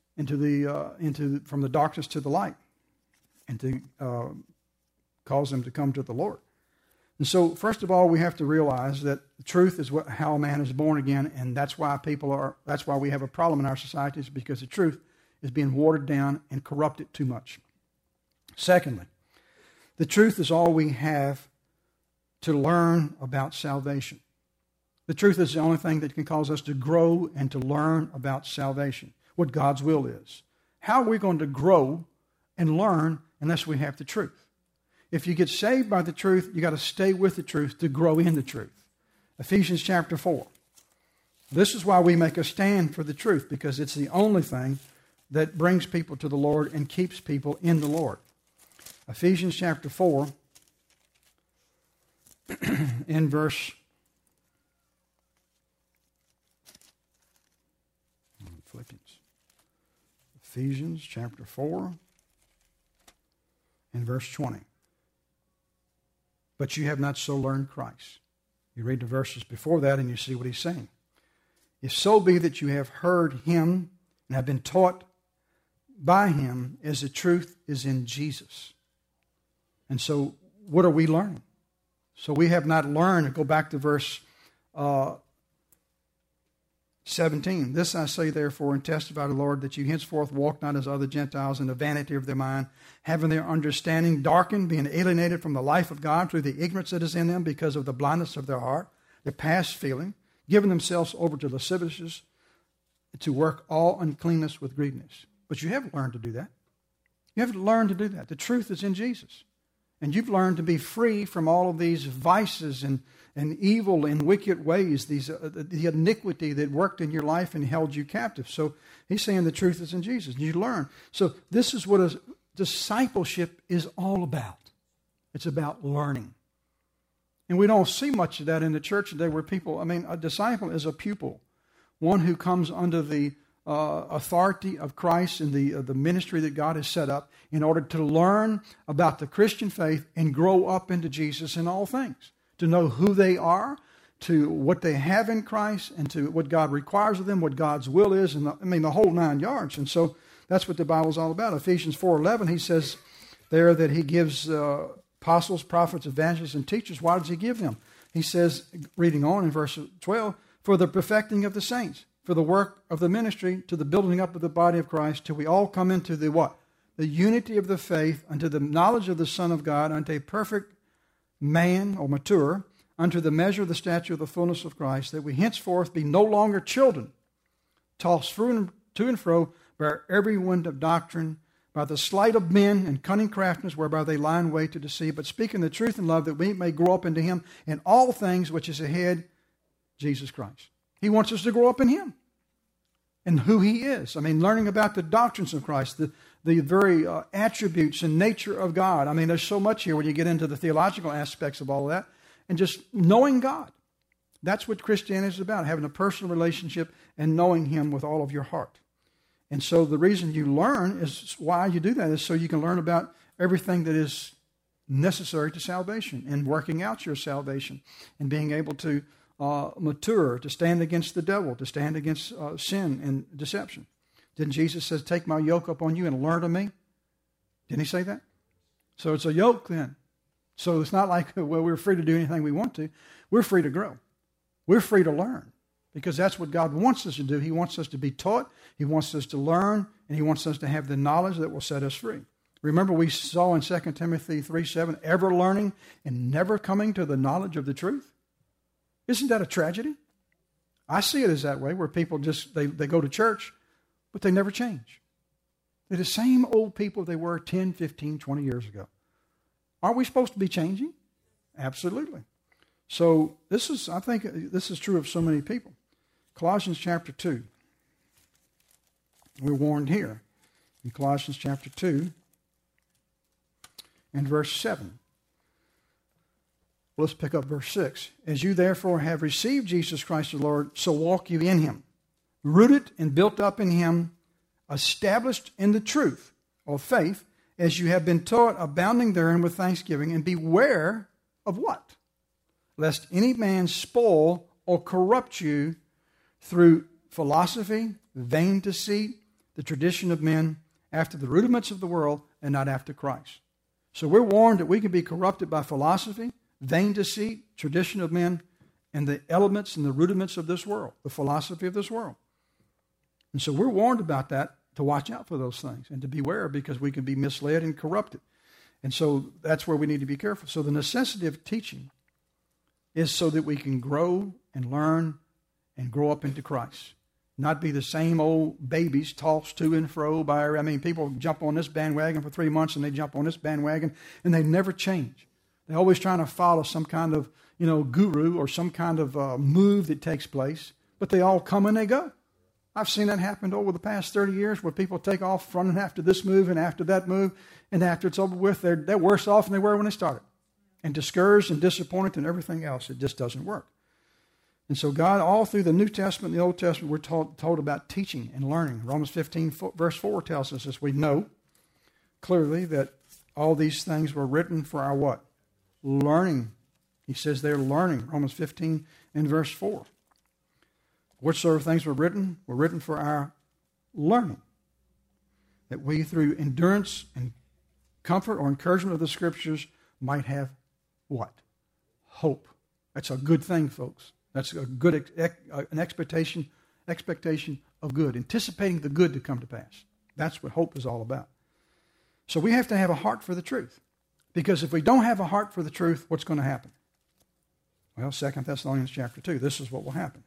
from the darkness to the light, and to cause them to come to the Lord. And so, first of all, we have to realize that the truth is how a man is born again, and that's why we have a problem in our societies, because the truth is being watered down and corrupted too much. Secondly, the truth is all we have to learn about salvation. The truth is the only thing that can cause us to grow and to learn about salvation, what God's will is. How are we going to grow and learn unless we have the truth? If you get saved by the truth, you got to stay with the truth to grow in the truth. Ephesians chapter 4. This is why we make a stand for the truth, because it's the only thing that brings people to the Lord and keeps people in the Lord. Ephesians chapter 4, in verse Ephesians chapter 4, in verse 20. But you have not so learned Christ. You read the verses before that and you see what he's saying. If so be that you have heard him and have been taught by him as the truth is in Jesus. And so what are we learning? So we have not learned, go back to verse 17. This I say therefore and testify to the Lord, that you henceforth walk not as other Gentiles in the vanity of their mind, having their understanding darkened, being alienated from the life of God through the ignorance that is in them because of the blindness of their heart, their past feeling, giving themselves over to lasciviousness, to work all uncleanness with greediness. But you haven't learned to do that. You haven't learned to do that. The truth is in Jesus. And you've learned to be free from all of these vices and evil and wicked ways, the iniquity that worked in your life and held you captive. So he's saying the truth is in Jesus. You learn. So this is what a discipleship is all about. It's about learning. And we don't see much of that in the church today where people, a disciple is a pupil, one who comes under the authority of Christ and the ministry that God has set up in order to learn about the Christian faith and grow up into Jesus in all things, to know who they are, to what they have in Christ, and to what God requires of them, what God's will is, and the whole 9 yards. And so that's what the Bible's all about. Ephesians 4:11, he says there that he gives apostles, prophets, evangelists, and teachers. Why does he give them? He says, reading on in verse 12, for the perfecting of the saints, for the work of the ministry, to the building up of the body of Christ, till we all come into the what? The unity of the faith, unto the knowledge of the Son of God, unto a perfect man, or mature, unto the measure of the stature of the fullness of Christ, that we henceforth be no longer children, tossed to and fro by every wind of doctrine, by the sleight of men and cunning craftiness, whereby they lie in wait to deceive, but speaking the truth in love, that we may grow up into him in all things which is ahead, Jesus Christ. He wants us to grow up in him and who he is. Learning about the doctrines of Christ, the very attributes and nature of God. There's so much here when you get into the theological aspects of all of that. And just knowing God. That's what Christianity is about, having a personal relationship and knowing him with all of your heart. And so the reason you learn is why you do that is so you can learn about everything that is necessary to salvation and working out your salvation and being able to mature, to stand against the devil, to stand against sin and deception. Didn't Jesus say, take my yoke upon you and learn of me? Didn't he say that? So it's a yoke then. So it's not like, well, we're free to do anything we want to. We're free to grow. We're free to learn because that's what God wants us to do. He wants us to be taught. He wants us to learn, and he wants us to have the knowledge that will set us free. Remember we saw in 2 Timothy 3:7, ever learning and never coming to the knowledge of the truth? Isn't that a tragedy? I see it as that way, where people just, they go to church, but they never change. They're the same old people they were 10, 15, 20 years ago. Aren't we supposed to be changing? Absolutely. So I think this is true of so many people. Colossians chapter 2. We're warned here in Colossians chapter 2 and verse 7. Let's pick up verse 6. As you therefore have received Jesus Christ the Lord, so walk you in him, rooted and built up in him, established in the truth of faith, as you have been taught, abounding therein with thanksgiving, and beware of what? Lest any man spoil or corrupt you through philosophy, vain deceit, the tradition of men, after the rudiments of the world, and not after Christ. So we're warned that we can be corrupted by philosophy, vain deceit, tradition of men, and the elements and the rudiments of this world, the philosophy of this world. And so we're warned about that, to watch out for those things and to beware, because we can be misled and corrupted. And so that's where we need to be careful. So the necessity of teaching is so that we can grow and learn and grow up into Christ. Not be the same old babies tossed to and fro by, people jump on this bandwagon for 3 months and they jump on this bandwagon and they never change. They're always trying to follow some kind of, guru or some kind of move that takes place, but they all come and they go. I've seen that happen over the past 30 years where people take off running after this move and after that move, and after it's over with, they're worse off than they were when they started. And discouraged and disappointed and everything else. It just doesn't work. And so God, all through the New Testament and the Old Testament, we're told about teaching and learning. Romans 15, verse 4 tells us this. We know clearly that all these things were written for our what? Learning. He says they're learning. Romans 15 and verse 4. What sort of things were written? Were written for our learning. That we, through endurance and comfort or encouragement of the Scriptures, might have what? Hope. That's a good thing, folks. That's a good an expectation of good, anticipating the good to come to pass. That's what hope is all about. So we have to have a heart for the truth. Because if we don't have a heart for the truth, what's going to happen? Well, 2 Thessalonians chapter 2, this is what will happen.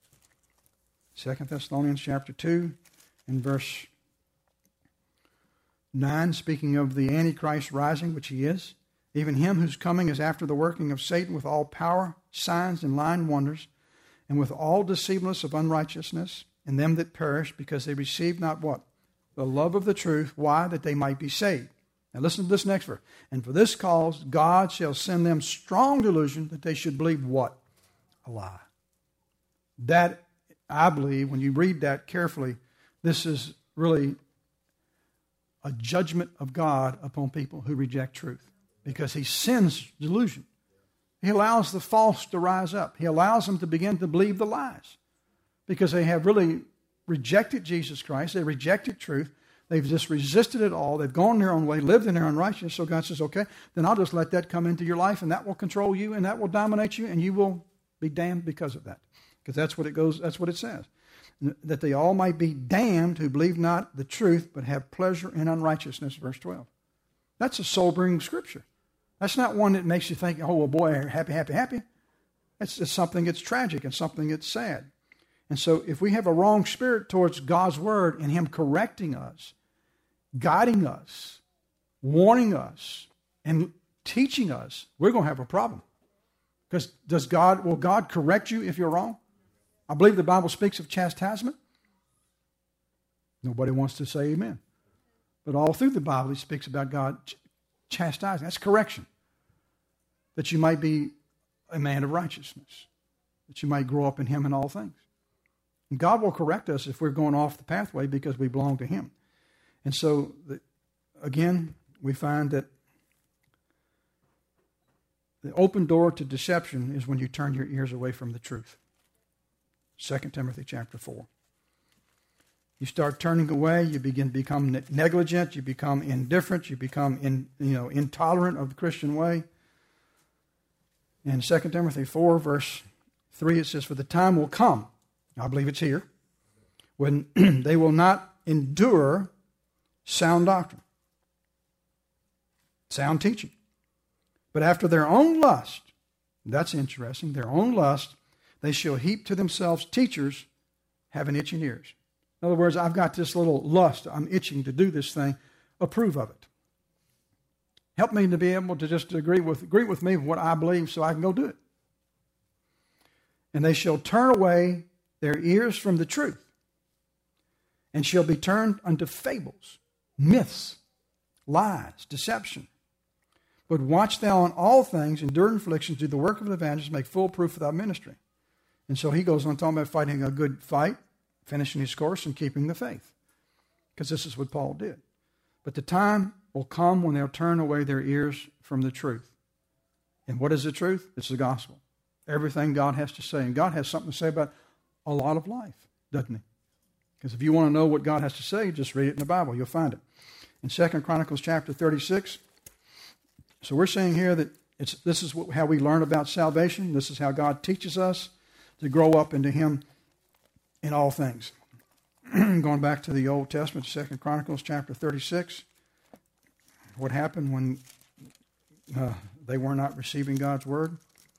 2 Thessalonians chapter 2 and verse 9, speaking of the Antichrist rising, which he is, even him whose coming is after the working of Satan with all power, signs, and lying wonders, and with all deceivableness of unrighteousness, in them that perish, because they received not what? The love of the truth. Why? That they might be saved. Now listen to this next verse. And for this cause God shall send them strong delusion that they should believe what? A lie. That, I believe, when you read that carefully, this is really a judgment of God upon people who reject truth. Because he sends delusion. He allows the false to rise up. He allows them to begin to believe the lies. Because they have really rejected Jesus Christ. They rejected truth. They've just resisted it all. They've gone their own way, lived in their unrighteousness. So God says, okay, then I'll just let that come into your life, and that will control you, and that will dominate you, and you will be damned because of that. Because that's what it goes. That's what it says. That they all might be damned who believe not the truth, but have pleasure in unrighteousness, verse 12. That's a sobering scripture. That's not one that makes you think, oh, well, boy, happy, happy, happy. It's something that's tragic and something that's sad. And so if we have a wrong spirit towards God's word and him correcting us, guiding us, warning us, and teaching us, we're going to have a problem. Because will God correct you if you're wrong? I believe the Bible speaks of chastisement. Nobody wants to say amen. But all through the Bible, it speaks about God chastising. That's correction. That you might be a man of righteousness. That you might grow up in him in all things. And God will correct us if we're going off the pathway because we belong to him. And so, again, we find that the open door to deception is when you turn your ears away from the truth. 2 Timothy chapter 4. You start turning away, you begin to become negligent, you become indifferent, you become intolerant of the Christian way. In 2 Timothy 4, verse 3, it says, for the time will come, I believe it's here, when they will not endure sound doctrine, sound teaching. But after their own lust, that's interesting, their own lust, they shall heap to themselves teachers having itching ears. In other words, I've got this little lust, I'm itching to do this thing, approve of it. Help me to be able to just agree with me with what I believe so I can go do it. And they shall turn away their ears from the truth, and shall be turned unto fables, myths, lies, deception. But watch thou in all things, endure afflictions, do the work of an evangelist, make full proof of thy ministry. And so he goes on talking about fighting a good fight, finishing his course, and keeping the faith. Because this is what Paul did. But the time will come when they'll turn away their ears from the truth. And what is the truth? It's the gospel. Everything God has to say. And God has something to say about a lot of life, doesn't he? Because if you want to know what God has to say, just read it in the Bible. You'll find it. In 2 Chronicles chapter 36, so we're saying here that this is how we learn about salvation. This is how God teaches us to grow up into him in all things. Going back to the Old Testament, 2 Chronicles chapter 36, what happened when they were not receiving God's word?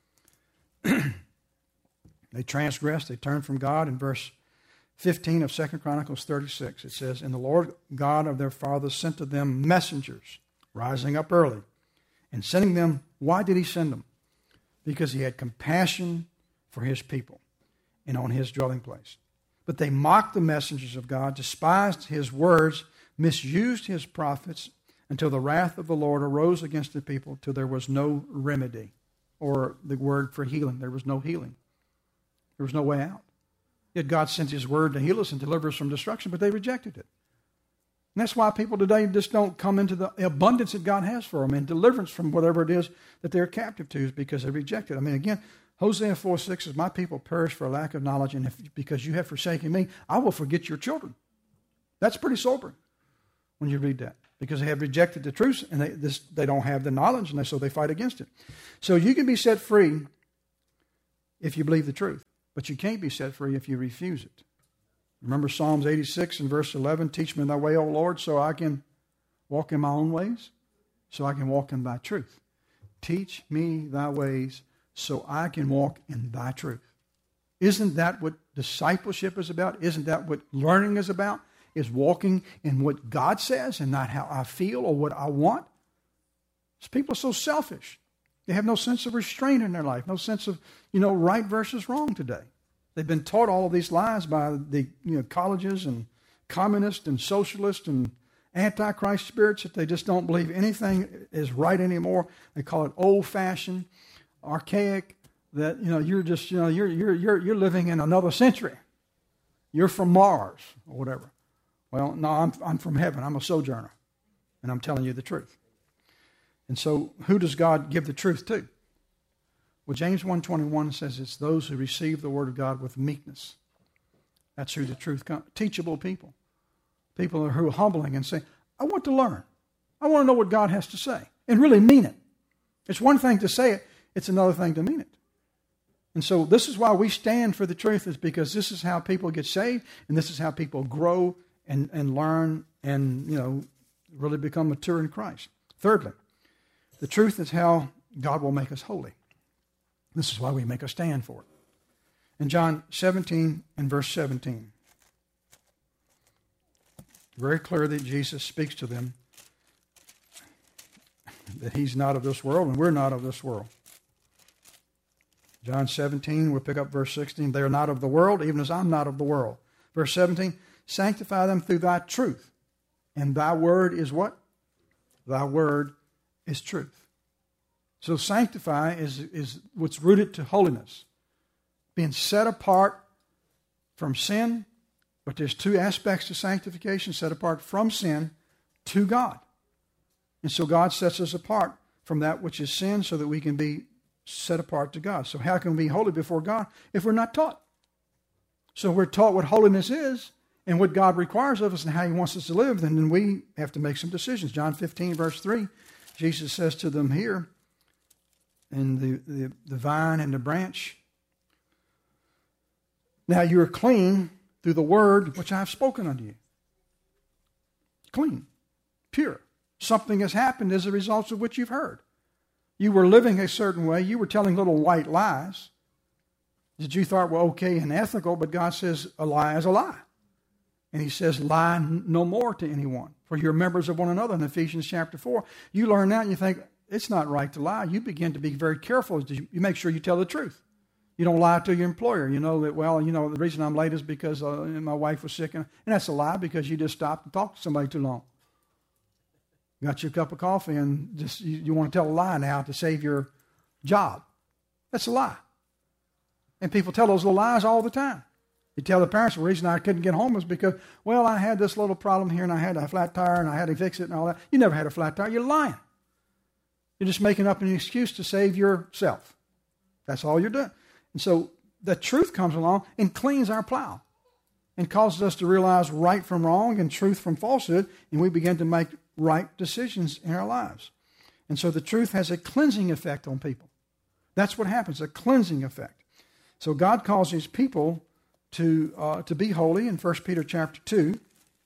They transgressed, they turned from God. In verse 15 of 2 Chronicles 36, it says, and the Lord God of their fathers sent to them messengers, rising up early, and sending them. Why did he send them? Because he had compassion for his people and on his dwelling place. But they mocked the messengers of God, despised his words, misused his prophets, until the wrath of the Lord arose against the people, till there was no remedy. Or the word for healing, there was no healing. There was no way out. Yet God sent his word to heal us and deliver us from destruction, but they rejected it. And that's why people today just don't come into the abundance that God has for them and deliverance from whatever it is that they're captive to, is because they reject it. I mean, again, Hosea 4:6 says, my people perish for a lack of knowledge, and because you have forsaken me, I will forget your children. That's pretty sobering when you read that, because they have rejected the truth, and they don't have the knowledge, and so they fight against it. So you can be set free if you believe the truth, but you can't be set free if you refuse it. Remember Psalms 86 and verse 11, teach me thy way, O Lord, so I can walk in my own ways, so I can walk in thy truth. Teach me thy ways, so I can walk in thy truth. Isn't that what discipleship is about? Isn't that what learning is about? Is walking in what God says and not how I feel or what I want? People are so selfish. They have no sense of restraint in their life, no sense of, right versus wrong today. They've been taught all of these lies by the colleges and communists and socialists and antichrist spirits that they just don't believe anything is right anymore. They call it old-fashioned, archaic. That you're just you're living in another century. You're from Mars or whatever. Well, no, I'm from heaven. I'm a sojourner, and I'm telling you the truth. And so, who does God give the truth to? Well, James 1:21 says it's those who receive the word of God with meekness. That's who the truth comes. Teachable people. People who are humbling and say, I want to learn. I want to know what God has to say. And really mean it. It's one thing to say it. It's another thing to mean it. And so this is why we stand for the truth, is because this is how people get saved, and this is how people grow and learn and, really become mature in Christ. Thirdly, the truth is how God will make us holy. This is why we make a stand for it. In John 17 and verse 17, very clear that Jesus speaks to them that he's not of this world and we're not of this world. John 17, we'll pick up verse 16. They are not of the world, even as I'm not of the world. Verse 17, sanctify them through thy truth. And thy word is what? Thy word is truth. So sanctify is what's rooted to holiness. Being set apart from sin, but there's two aspects to sanctification: set apart from sin to God. And so God sets us apart from that which is sin so that we can be set apart to God. So how can we be holy before God if we're not taught? So we're taught what holiness is and what God requires of us and how he wants us to live, then we have to make some decisions. John 15, verse 3, Jesus says to them here, in the vine and the branch, now you are clean through the word which I have spoken unto you. Clean, pure. Something has happened as a result of what you've heard. You were living a certain way. You were telling little white lies that you thought were okay and ethical, but God says a lie is a lie. And he says, lie no more to anyone, for you're members of one another. In Ephesians chapter 4, you learn that and you think, it's not right to lie. You begin to be very careful. You make sure you tell the truth. You don't lie to your employer. You know that, the reason I'm late is because my wife was sick. And that's a lie because you just stopped and talked to somebody too long. Got you a cup of coffee and just you want to tell a lie now to save your job. That's a lie. And people tell those little lies all the time. You tell the parents, the reason I couldn't get home is because, I had this little problem here and I had a flat tire and I had to fix it and all that. You never had a flat tire. You're lying. You're just making up an excuse to save yourself. That's all you're doing. And so the truth comes along and cleans our plow and causes us to realize right from wrong and truth from falsehood, and we begin to make right decisions in our lives. And so the truth has a cleansing effect on people. That's what happens, a cleansing effect. So God calls his people to be holy in 1 Peter chapter 2.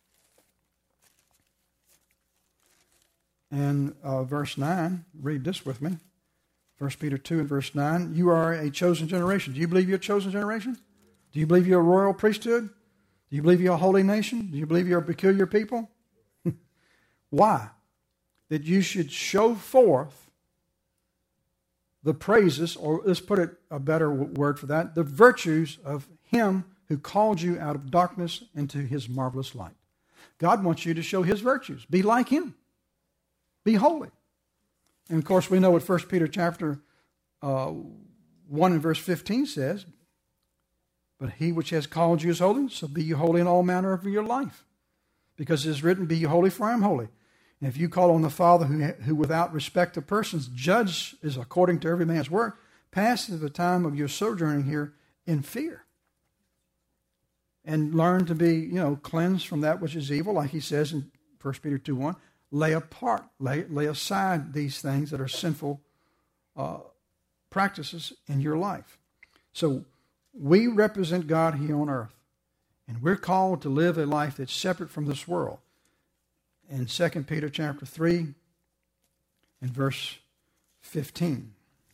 And verse 9, read this with me. 1 Peter 2 and verse 9, you are a chosen generation. Do you believe you're a chosen generation? Do you believe you're a royal priesthood? Do you believe you're a holy nation? Do you believe you're a peculiar people? Why? That you should show forth the praises, or let's put it a better word for that, the virtues of him who called you out of darkness into his marvelous light. God wants you to show his virtues. Be like him. Be holy. And of course, we know what 1 Peter chapter 1 and verse 15 says. But he which has called you is holy, so be you holy in all manner of your life. Because it is written, be you holy, for I am holy. And if you call on the Father who without respect of persons judges according to every man's work, pass through the time of your sojourning here in fear. And learn to be, cleansed from that which is evil, like he says in 1 Peter 2:1. Lay apart, lay aside these things that are sinful practices in your life. So we represent God here on earth. And we're called to live a life that's separate from this world. In 2 Peter chapter 3 and verse 15.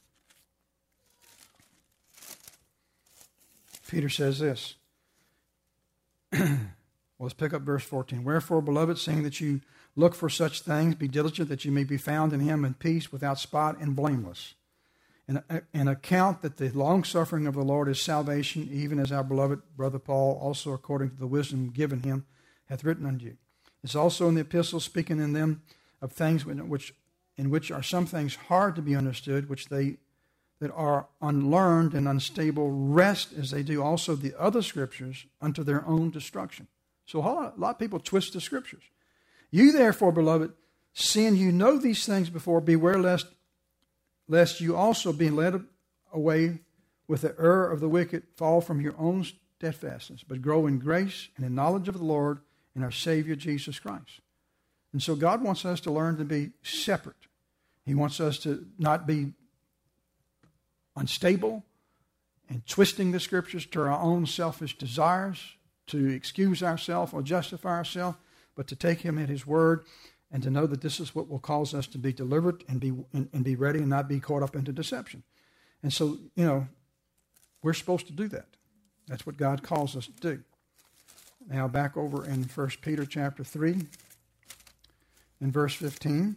Peter says this. Let's pick up verse 14. Wherefore, beloved, seeing that you Look for such things, be diligent that you may be found in him in peace, without spot and blameless. And account that the long-suffering of the Lord is salvation, even as our beloved brother Paul, also according to the wisdom given him, hath written unto you. It's also in the epistles, speaking in them of things in which are some things hard to be understood, which they that are unlearned and unstable wrest as they do also the other scriptures unto their own destruction. So a lot of people twist the scriptures. You therefore, beloved, seeing you know these things before, beware lest you also, being led away with the error of the wicked, fall from your own steadfastness, but grow in grace and in knowledge of the Lord and our Savior Jesus Christ. And so God wants us to learn to be separate. He wants us to not be unstable and twisting the scriptures to our own selfish desires, to excuse ourselves or justify ourselves, but to take him at his word and to know that this is what will cause us to be delivered and be ready and not be caught up into deception. And so, we're supposed to do that. That's what God calls us to do. Now back over in 1 Peter chapter 3, in verse 15,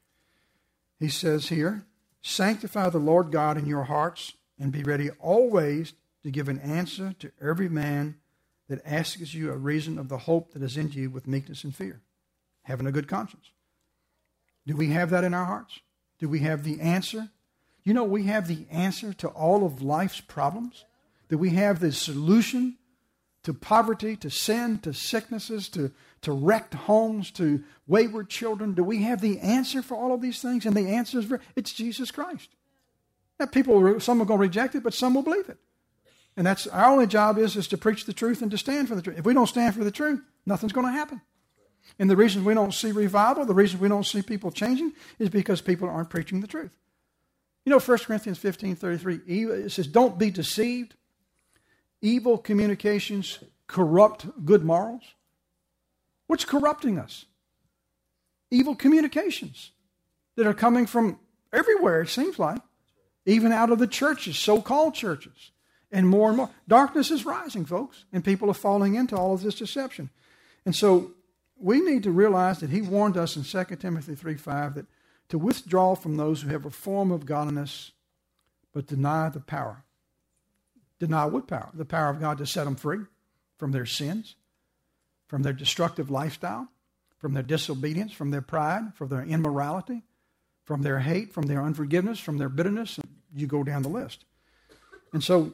he says here, sanctify the Lord God in your hearts, and be ready always to give an answer to every man that asks you a reason of the hope that is in you with meekness and fear, having a good conscience. Do we have that in our hearts? Do we have the answer? We have the answer to all of life's problems. Do we have the solution to poverty, to sin, to sicknesses, to wrecked homes, to wayward children? Do we have the answer for all of these things? And the answer is, it's Jesus Christ. Now, some are going to reject it, but some will believe it. And that's our only job is to preach the truth and to stand for the truth. If we don't stand for the truth, nothing's going to happen. And the reason we don't see revival, the reason we don't see people changing, is because people aren't preaching the truth. 1 Corinthians 15:33, it says, don't be deceived. Evil communications corrupt good morals. What's corrupting us? Evil communications that are coming from everywhere, it seems like. Even out of the churches, so-called churches. And more. Darkness is rising, folks, and people are falling into all of this deception. And so we need to realize that he warned us in 2 Timothy 3:5 that to withdraw from those who have a form of godliness but deny the power. Deny what power? The power of God to set them free from their sins, from their destructive lifestyle, from their disobedience, from their pride, from their immorality, from their hate, from their unforgiveness, from their bitterness. And you go down the list. And so,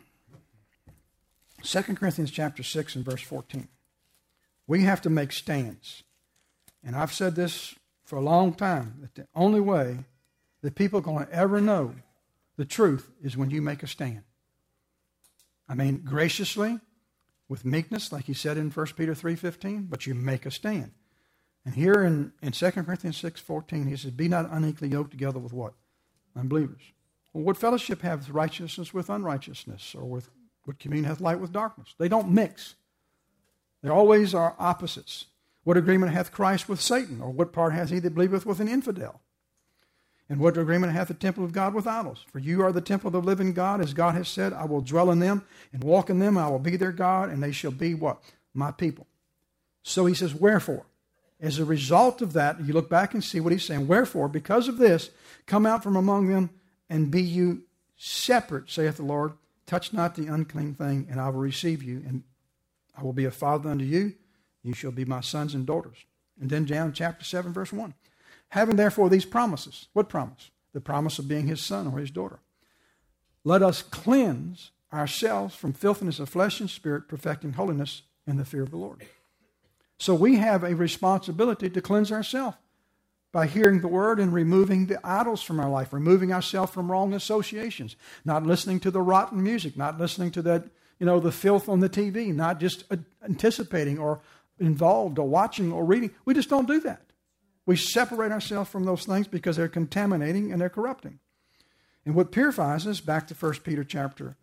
2 Corinthians chapter 6 and verse 14. We have to make stands. And I've said this for a long time, that the only way that people are going to ever know the truth is when you make a stand. Graciously, with meekness, like he said in 1 Peter 3:15, but you make a stand. And here in 2 Corinthians 6:14, he says, be not unequally yoked together with what? Unbelievers. Well, what fellowship hath righteousness with unrighteousness? Or what communion hath light with darkness? They don't mix. They always are opposites. What agreement hath Christ with Satan? Or what part hath he that believeth with an infidel? And what agreement hath the temple of God with idols? For you are the temple of the living God, as God has said, I will dwell in them and walk in them. I will be their God, and they shall be what? My people. So he says, wherefore? As a result of that, you look back and see what he's saying. Wherefore, because of this, come out from among them and be you separate, saith the Lord. Touch not the unclean thing, and I will receive you, and I will be a father unto you. You shall be my sons and daughters. And then down chapter 7, verse 1. Having therefore these promises. What promise? The promise of being his son or his daughter. Let us cleanse ourselves from filthiness of flesh and spirit, perfecting holiness in the fear of the Lord. So we have a responsibility to cleanse ourselves by hearing the word and removing the idols from our life, removing ourselves from wrong associations, not listening to the rotten music, not listening to that, the filth on the TV, not just anticipating or involved or watching or reading. We just don't do that. We separate ourselves from those things because they're contaminating and they're corrupting. And what purifies us, back to 1 Peter chapter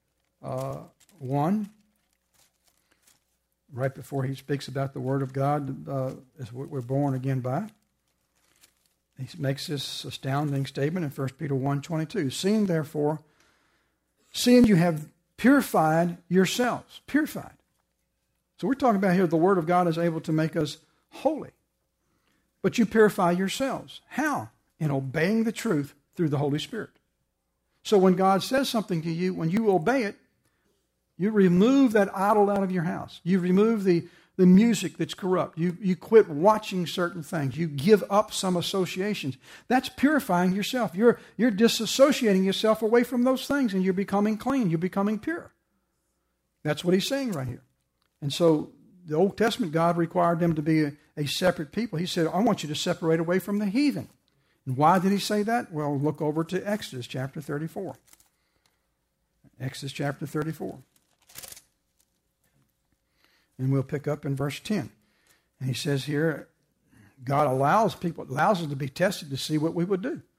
1, right before he speaks about the Word of God as what we're born again by. He makes this astounding statement in 1 Peter 1:22. Seeing you have purified yourselves. Purified. So we're talking about here the Word of God is able to make us holy. but you purify yourselves. How? In obeying the truth through the Holy Spirit. So when God says something to you, when you obey it, you remove that idol out of your house. You remove the music that's corrupt. You quit watching certain things. You give up some associations. That's purifying yourself. You're disassociating yourself away from those things, and you're becoming clean. You're becoming pure. That's what he's saying right here. And so the Old Testament, God required them to be a separate people. He said, I want you to separate away from the heathen. And why did he say that? Well, look over to Exodus chapter 34. Exodus chapter 34. And we'll pick up in verse 10. And he says here, God allows us to be tested to see what we would do.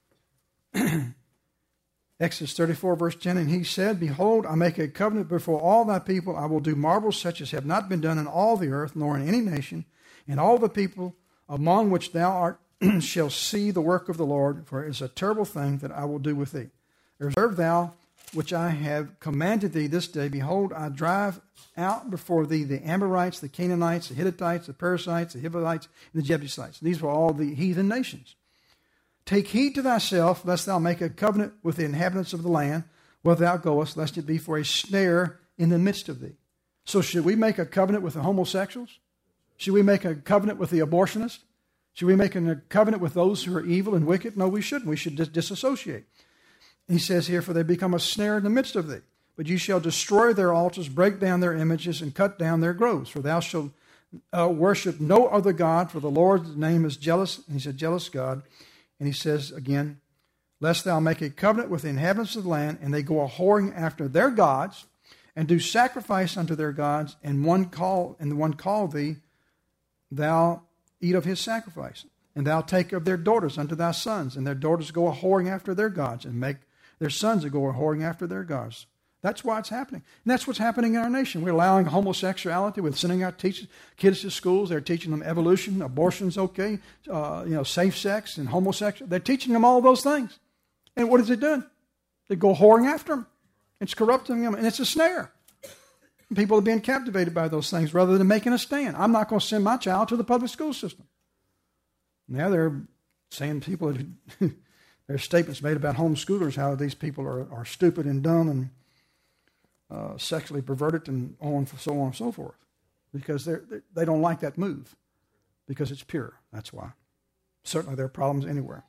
Exodus 34, verse 10, and he said, Behold, I make a covenant before all thy people. I will do marvels such as have not been done in all the earth, nor in any nation. And all the people among which thou art shall see the work of the Lord, for it is a terrible thing that I will do with thee. Observe thou which I have commanded thee this day. Behold, I drive out before thee the Amorites, the Canaanites, the Hittites, the Perizzites, the Hivites, and the Jebusites. These were all the heathen nations. Take heed to thyself, lest thou make a covenant with the inhabitants of the land, where thou goest, lest it be for a snare in the midst of thee. So should we make a covenant with the homosexuals? Should we make a covenant with the abortionists? Should we make a covenant with those who are evil and wicked? No, we shouldn't. We should disassociate. He says here, for they become a snare in the midst of thee. But you shall destroy their altars, break down their images, and cut down their groves. For thou shalt worship no other God, for the Lord's name is jealous, and he's a jealous God. And he says again, lest thou make a covenant with the inhabitants of the land, and they go a-whoring after their gods, and do sacrifice unto their gods, and the one call thee, thou eat of his sacrifice. And thou take of their daughters unto thy sons, and their daughters go a-whoring after their gods, and make their sons to go a-whoring after their gods. That's why it's happening. And that's what's happening in our nation. We're allowing homosexuality. We're sending our kids to schools. They're teaching them evolution, abortion's okay, safe sex and homosexual. They're teaching them all those things. And what is it doing? They go whoring after them. It's corrupting them, and it's a snare. And people are being captivated by those things rather than making a stand. I'm not going to send my child to the public school system. Now they're saying there are statements made about homeschoolers, how these people are stupid and dumb and sexually perverted and so on and so forth, because they don't like that move because it's pure. That's why. Certainly there are problems anywhere.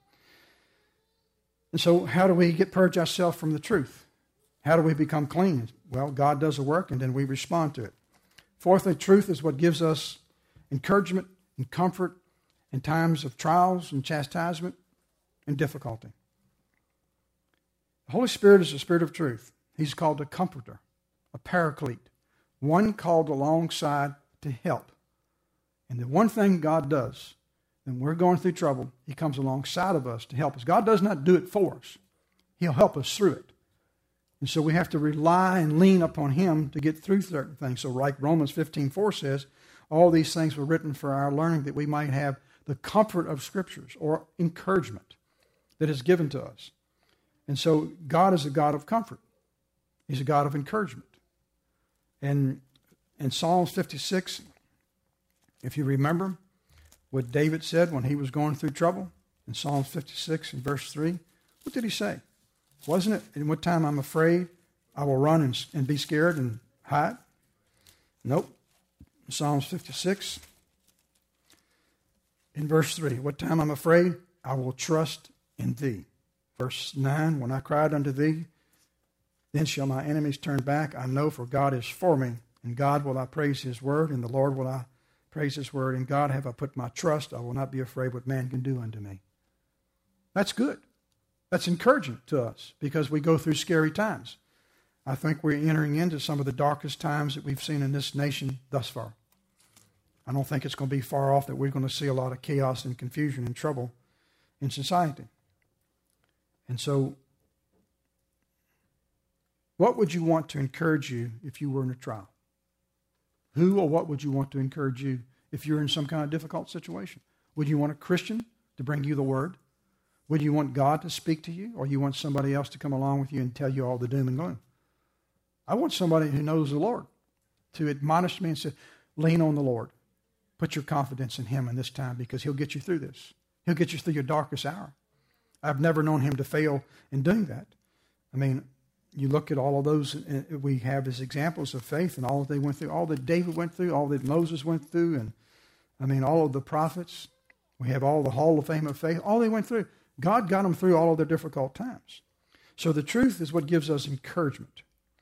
And so how do we purge ourselves from the truth? How do we become clean? Well, God does the work and then we respond to it. Fourthly, truth is what gives us encouragement and comfort in times of trials and chastisement and difficulty. The Holy Spirit is the Spirit of truth. He's called a comforter, a paraclete, one called alongside to help. And the one thing God does, when we're going through trouble, he comes alongside of us to help us. God does not do it for us. He'll help us through it. And so we have to rely and lean upon him to get through certain things. So like Romans 15:4 says, all these things were written for our learning, that we might have the comfort of Scriptures, or encouragement that is given to us. And so God is a God of comfort. He's a God of encouragement. And in Psalms 56, if you remember what David said when he was going through trouble, in Psalms 56 and verse 3, what did he say? Wasn't it, in what time I'm afraid, I will run and be scared and hide? Nope. Psalms 56 in verse 3, what time I'm afraid, I will trust in thee. Verse 9, when I cried unto thee, then shall my enemies turn back. I know, for God is for me. In God will I praise his word, and the Lord will I praise his word. In God have I put my trust. I will not be afraid what man can do unto me. That's good. That's encouraging to us because we go through scary times. I think we're entering into some of the darkest times that we've seen in this nation thus far. I don't think it's going to be far off that we're going to see a lot of chaos and confusion and trouble in society. And so, what would you want to encourage you if you were in a trial? Who or what would you want to encourage you if you're in some kind of difficult situation? Would you want a Christian to bring you the word? Would you want God to speak to you? Or you want somebody else to come along with you and tell you all the doom and gloom? I want somebody who knows the Lord to admonish me and say, lean on the Lord. Put your confidence in Him in this time, because He'll get you through this. He'll get you through your darkest hour. I've never known Him to fail in doing that. I mean, you look at all of those we have as examples of faith and all that they went through, all that David went through, all that Moses went through, and I mean, all of the prophets. We have all the Hall of Fame of faith, all they went through. God got them through all of their difficult times. So the truth is what gives us encouragement.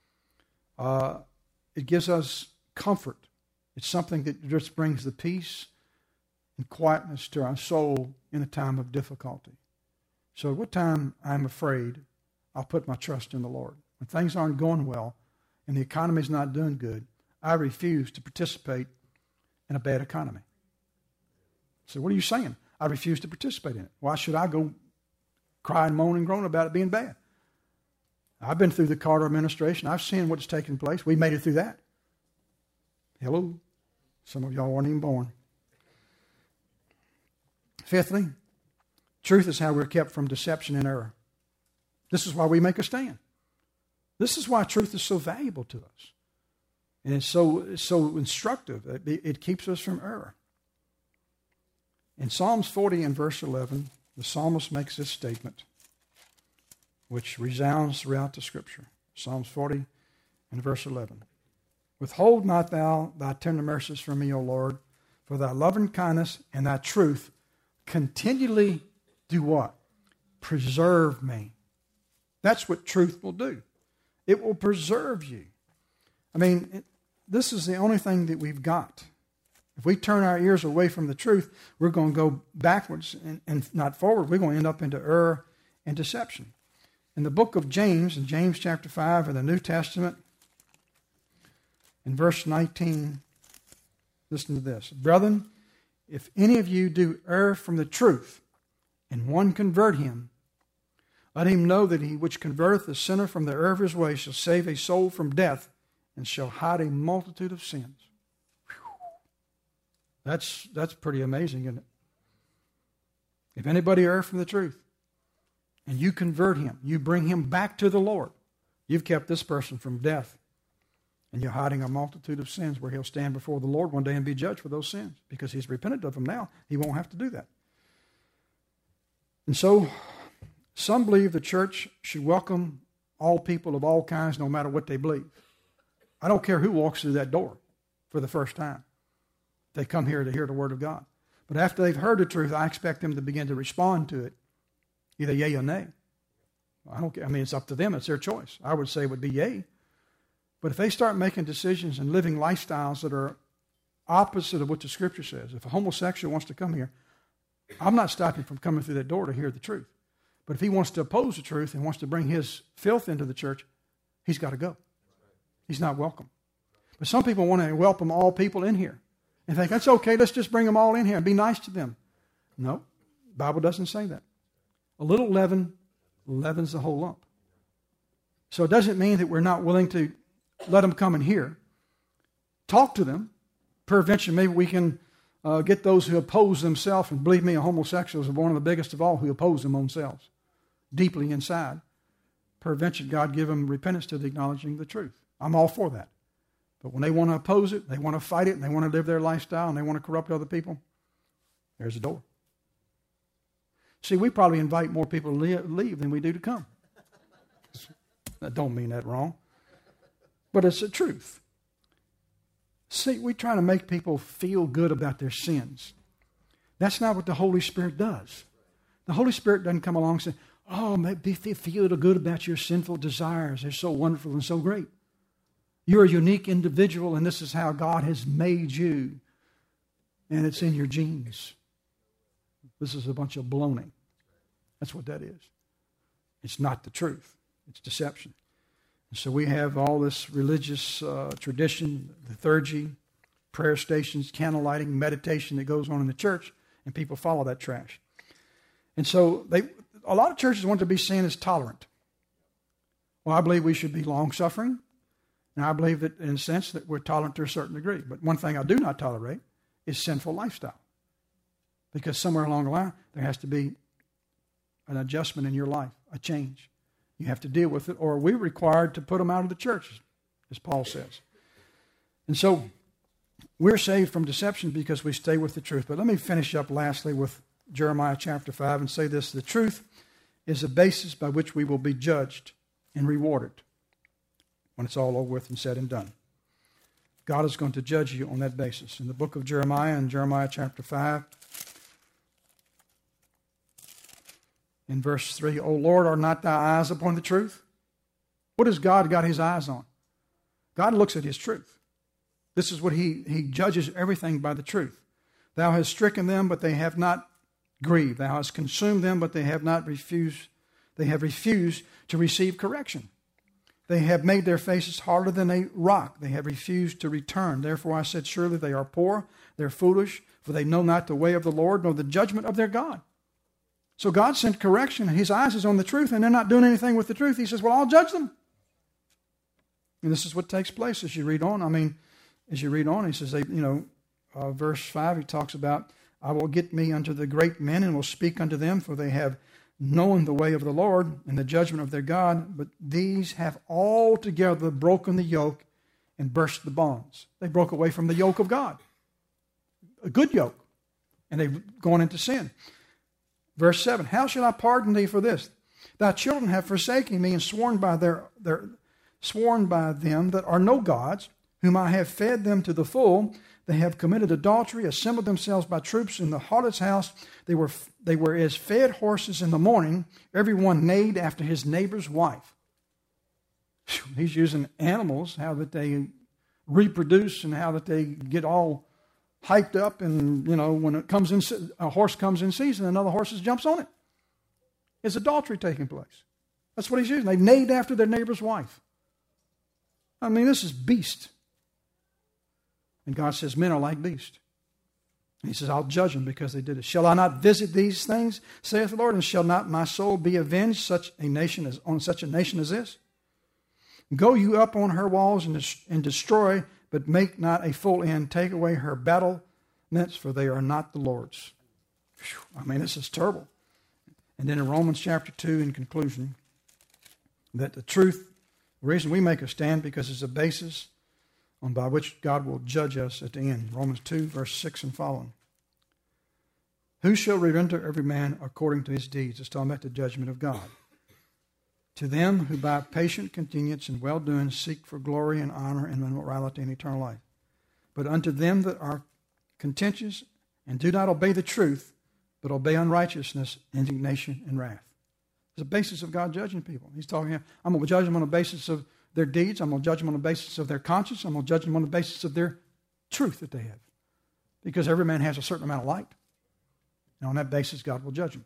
It gives us comfort. It's something that just brings the peace and quietness to our soul in a time of difficulty. So at what time I'm afraid, I'll put my trust in the Lord. When things aren't going well and the economy's not doing good, I refuse to participate in a bad economy. So what are you saying? I refuse to participate in it. Why should I go cry and moan and groan about it being bad? I've been through the Carter administration. I've seen what's taken place. We made it through that. Hello? Some of y'all weren't even born. Fifthly, truth is how we're kept from deception and error. This is why we make a stand. This is why truth is so valuable to us. And it's so instructive. It keeps us from error. In Psalms 40 and verse 11, the psalmist makes this statement, which resounds throughout the Scripture. Psalms 40 and verse 11. Withhold not thou thy tender mercies from me, O Lord, for thy loving kindness and thy truth continually do what? Preserve me. That's what truth will do. It will preserve you. I mean, this is the only thing that we've got. If we turn our ears away from the truth, we're going to go backwards and not forward. We're going to end up into error and deception. In the book of James, in James chapter 5 in the New Testament, in verse 19, listen to this. Brethren, if any of you do err from the truth, and one convert him, let him know that he which converteth the sinner from the error of his way shall save a soul from death, and shall hide a multitude of sins. That's pretty amazing, isn't it? If anybody err from the truth, and you convert him, you bring him back to the Lord, you've kept this person from death, and you're hiding a multitude of sins where he'll stand before the Lord one day and be judged for those sins. Because he's repented of them now, he won't have to do that. And so, some believe the church should welcome all people of all kinds, no matter what they believe. I don't care who walks through that door for the first time. They come here to hear the Word of God. But after they've heard the truth, I expect them to begin to respond to it, either yea or nay. I don't care. I mean, it's up to them. It's their choice. I would say it would be yea. But if they start making decisions and living lifestyles that are opposite of what the Scripture says, if a homosexual wants to come here, I'm not stopping from coming through that door to hear the truth. But if he wants to oppose the truth and wants to bring his filth into the church, he's got to go. He's not welcome. But some people want to welcome all people in here and think, that's okay, let's just bring them all in here and be nice to them. No, the Bible doesn't say that. A little leaven leavens the whole lump. So it doesn't mean that we're not willing to let them come in here. Talk to them. Peradventure, maybe we can get those who oppose themselves, and believe me, homosexuals are one of the biggest of all who oppose them themselves, deeply inside. Peradventure, God give them repentance to the acknowledging the truth. I'm all for that. But when they want to oppose it, they want to fight it, and they want to live their lifestyle, and they want to corrupt other people, there's the door. See, we probably invite more people to leave than we do to come. I don't mean that wrong. But it's the truth. See, we try to make people feel good about their sins. That's not what the Holy Spirit does. The Holy Spirit doesn't come along and say, oh, maybe feel good about your sinful desires. They're so wonderful and so great. You're a unique individual, and this is how God has made you. And it's in your genes. This is a bunch of baloney. That's what that is. It's not the truth. It's deception. And so we have all this religious tradition, the liturgy, prayer stations, candle lighting, meditation that goes on in the church, and people follow that trash. And so a lot of churches want to be seen as tolerant. Well, I believe we should be long-suffering, and I believe that in a sense that we're tolerant to a certain degree. But one thing I do not tolerate is sinful lifestyle. Because somewhere along the line, there has to be an adjustment in your life, a change. You have to deal with it, or we're required to put them out of the church, as Paul says. And so, We're saved from deception because we stay with the truth. But let me finish up lastly with Jeremiah chapter 5 and say this. The truth is the basis by which we will be judged and rewarded when it's all over with and said and done. God is going to judge you on that basis. In the book of Jeremiah, in Jeremiah chapter 5, in verse 3, O Lord, are not thy eyes upon the truth? What has God got his eyes on? God looks at his truth. This is what he judges everything by the truth. Thou hast stricken them, but they have not grieved. Thou hast consumed them, but they have refused to receive correction. They have made their faces harder than a rock. They have refused to return. Therefore I said, surely they are poor, they're foolish, for they know not the way of the Lord, nor the judgment of their God. So God sent correction. His eyes is on the truth, and they're not doing anything with the truth. He says, well, I'll judge them. And this is what takes place as you read on. As you read on, he says, verse 5, he talks about, I will get me unto the great men and will speak unto them, for they have known the way of the Lord and the judgment of their God, but these have altogether broken the yoke and burst the bonds. They broke away from the yoke of God, a good yoke, and they've gone into sin. Verse 7, how shall I pardon thee for this? Thy children have forsaken me and sworn by them that are no gods, whom I have fed them to the full. They have committed adultery, assembled themselves by troops in the harlot's house. They were as fed horses in the morning, every one neighed after his neighbor's wife. He's using animals, how that they reproduce and how that they get all hyped up, and when it comes in, a horse comes in season, another horse jumps on it. It's adultery taking place. That's what he's using. They neighed after their neighbor's wife. This is beast. And God says, men are like beasts. And he says, I'll judge them because they did it. Shall I not visit these things, saith the Lord, and shall not my soul be avenged on such a nation as this? Go you up on her walls and destroy, but make not a full end. Take away her battlements, for they are not the Lord's. This is terrible. And then in Romans chapter 2, in conclusion, that the truth, the reason we make a stand, because it's a basis by which God will judge us at the end. Romans 2, verse 6 and following. Who shall render every man according to his deeds? It's talking about the judgment of God. To them who by patient continuance and well-doing seek for glory and honor and morality and eternal life. But unto them that are contentious and do not obey the truth, but obey unrighteousness, indignation, and wrath. It's the basis of God judging people. He's talking, I'm going to judge them on the basis of their deeds. I'm going to judge them on the basis of their conscience. I'm going to judge them on the basis of their truth that they have. Because every man has a certain amount of light. And on that basis, God will judge them.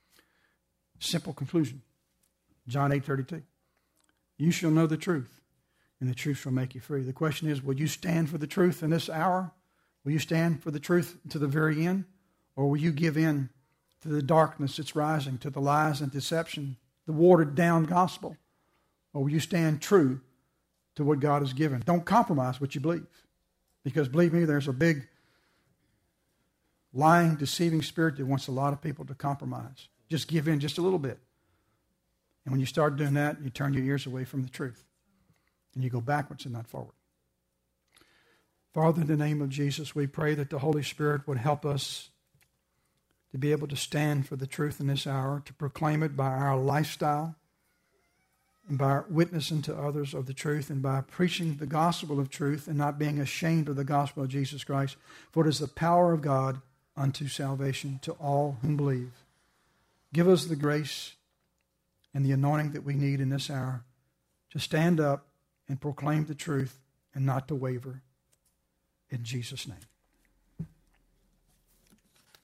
Simple conclusion. John 8:32. You shall know the truth, and the truth shall make you free. The question is, will you stand for the truth in this hour? Will you stand for the truth to the very end? Or will you give in to the darkness that's rising, to the lies and deception, the watered down gospel? Or will you stand true to what God has given? Don't compromise what you believe. Because believe me, there's a big lying, deceiving spirit that wants a lot of people to compromise. Just give in just a little bit. And when you start doing that, you turn your ears away from the truth. And you go backwards and not forward. Father, in the name of Jesus, we pray that the Holy Spirit would help us to be able to stand for the truth in this hour, to proclaim it by our lifestyle, and by our witnessing to others of the truth, and by preaching the gospel of truth and not being ashamed of the gospel of Jesus Christ. For it is the power of God unto salvation to all whom believe. Give us the grace and the anointing that we need in this hour to stand up and proclaim the truth and not to waver. In Jesus' name.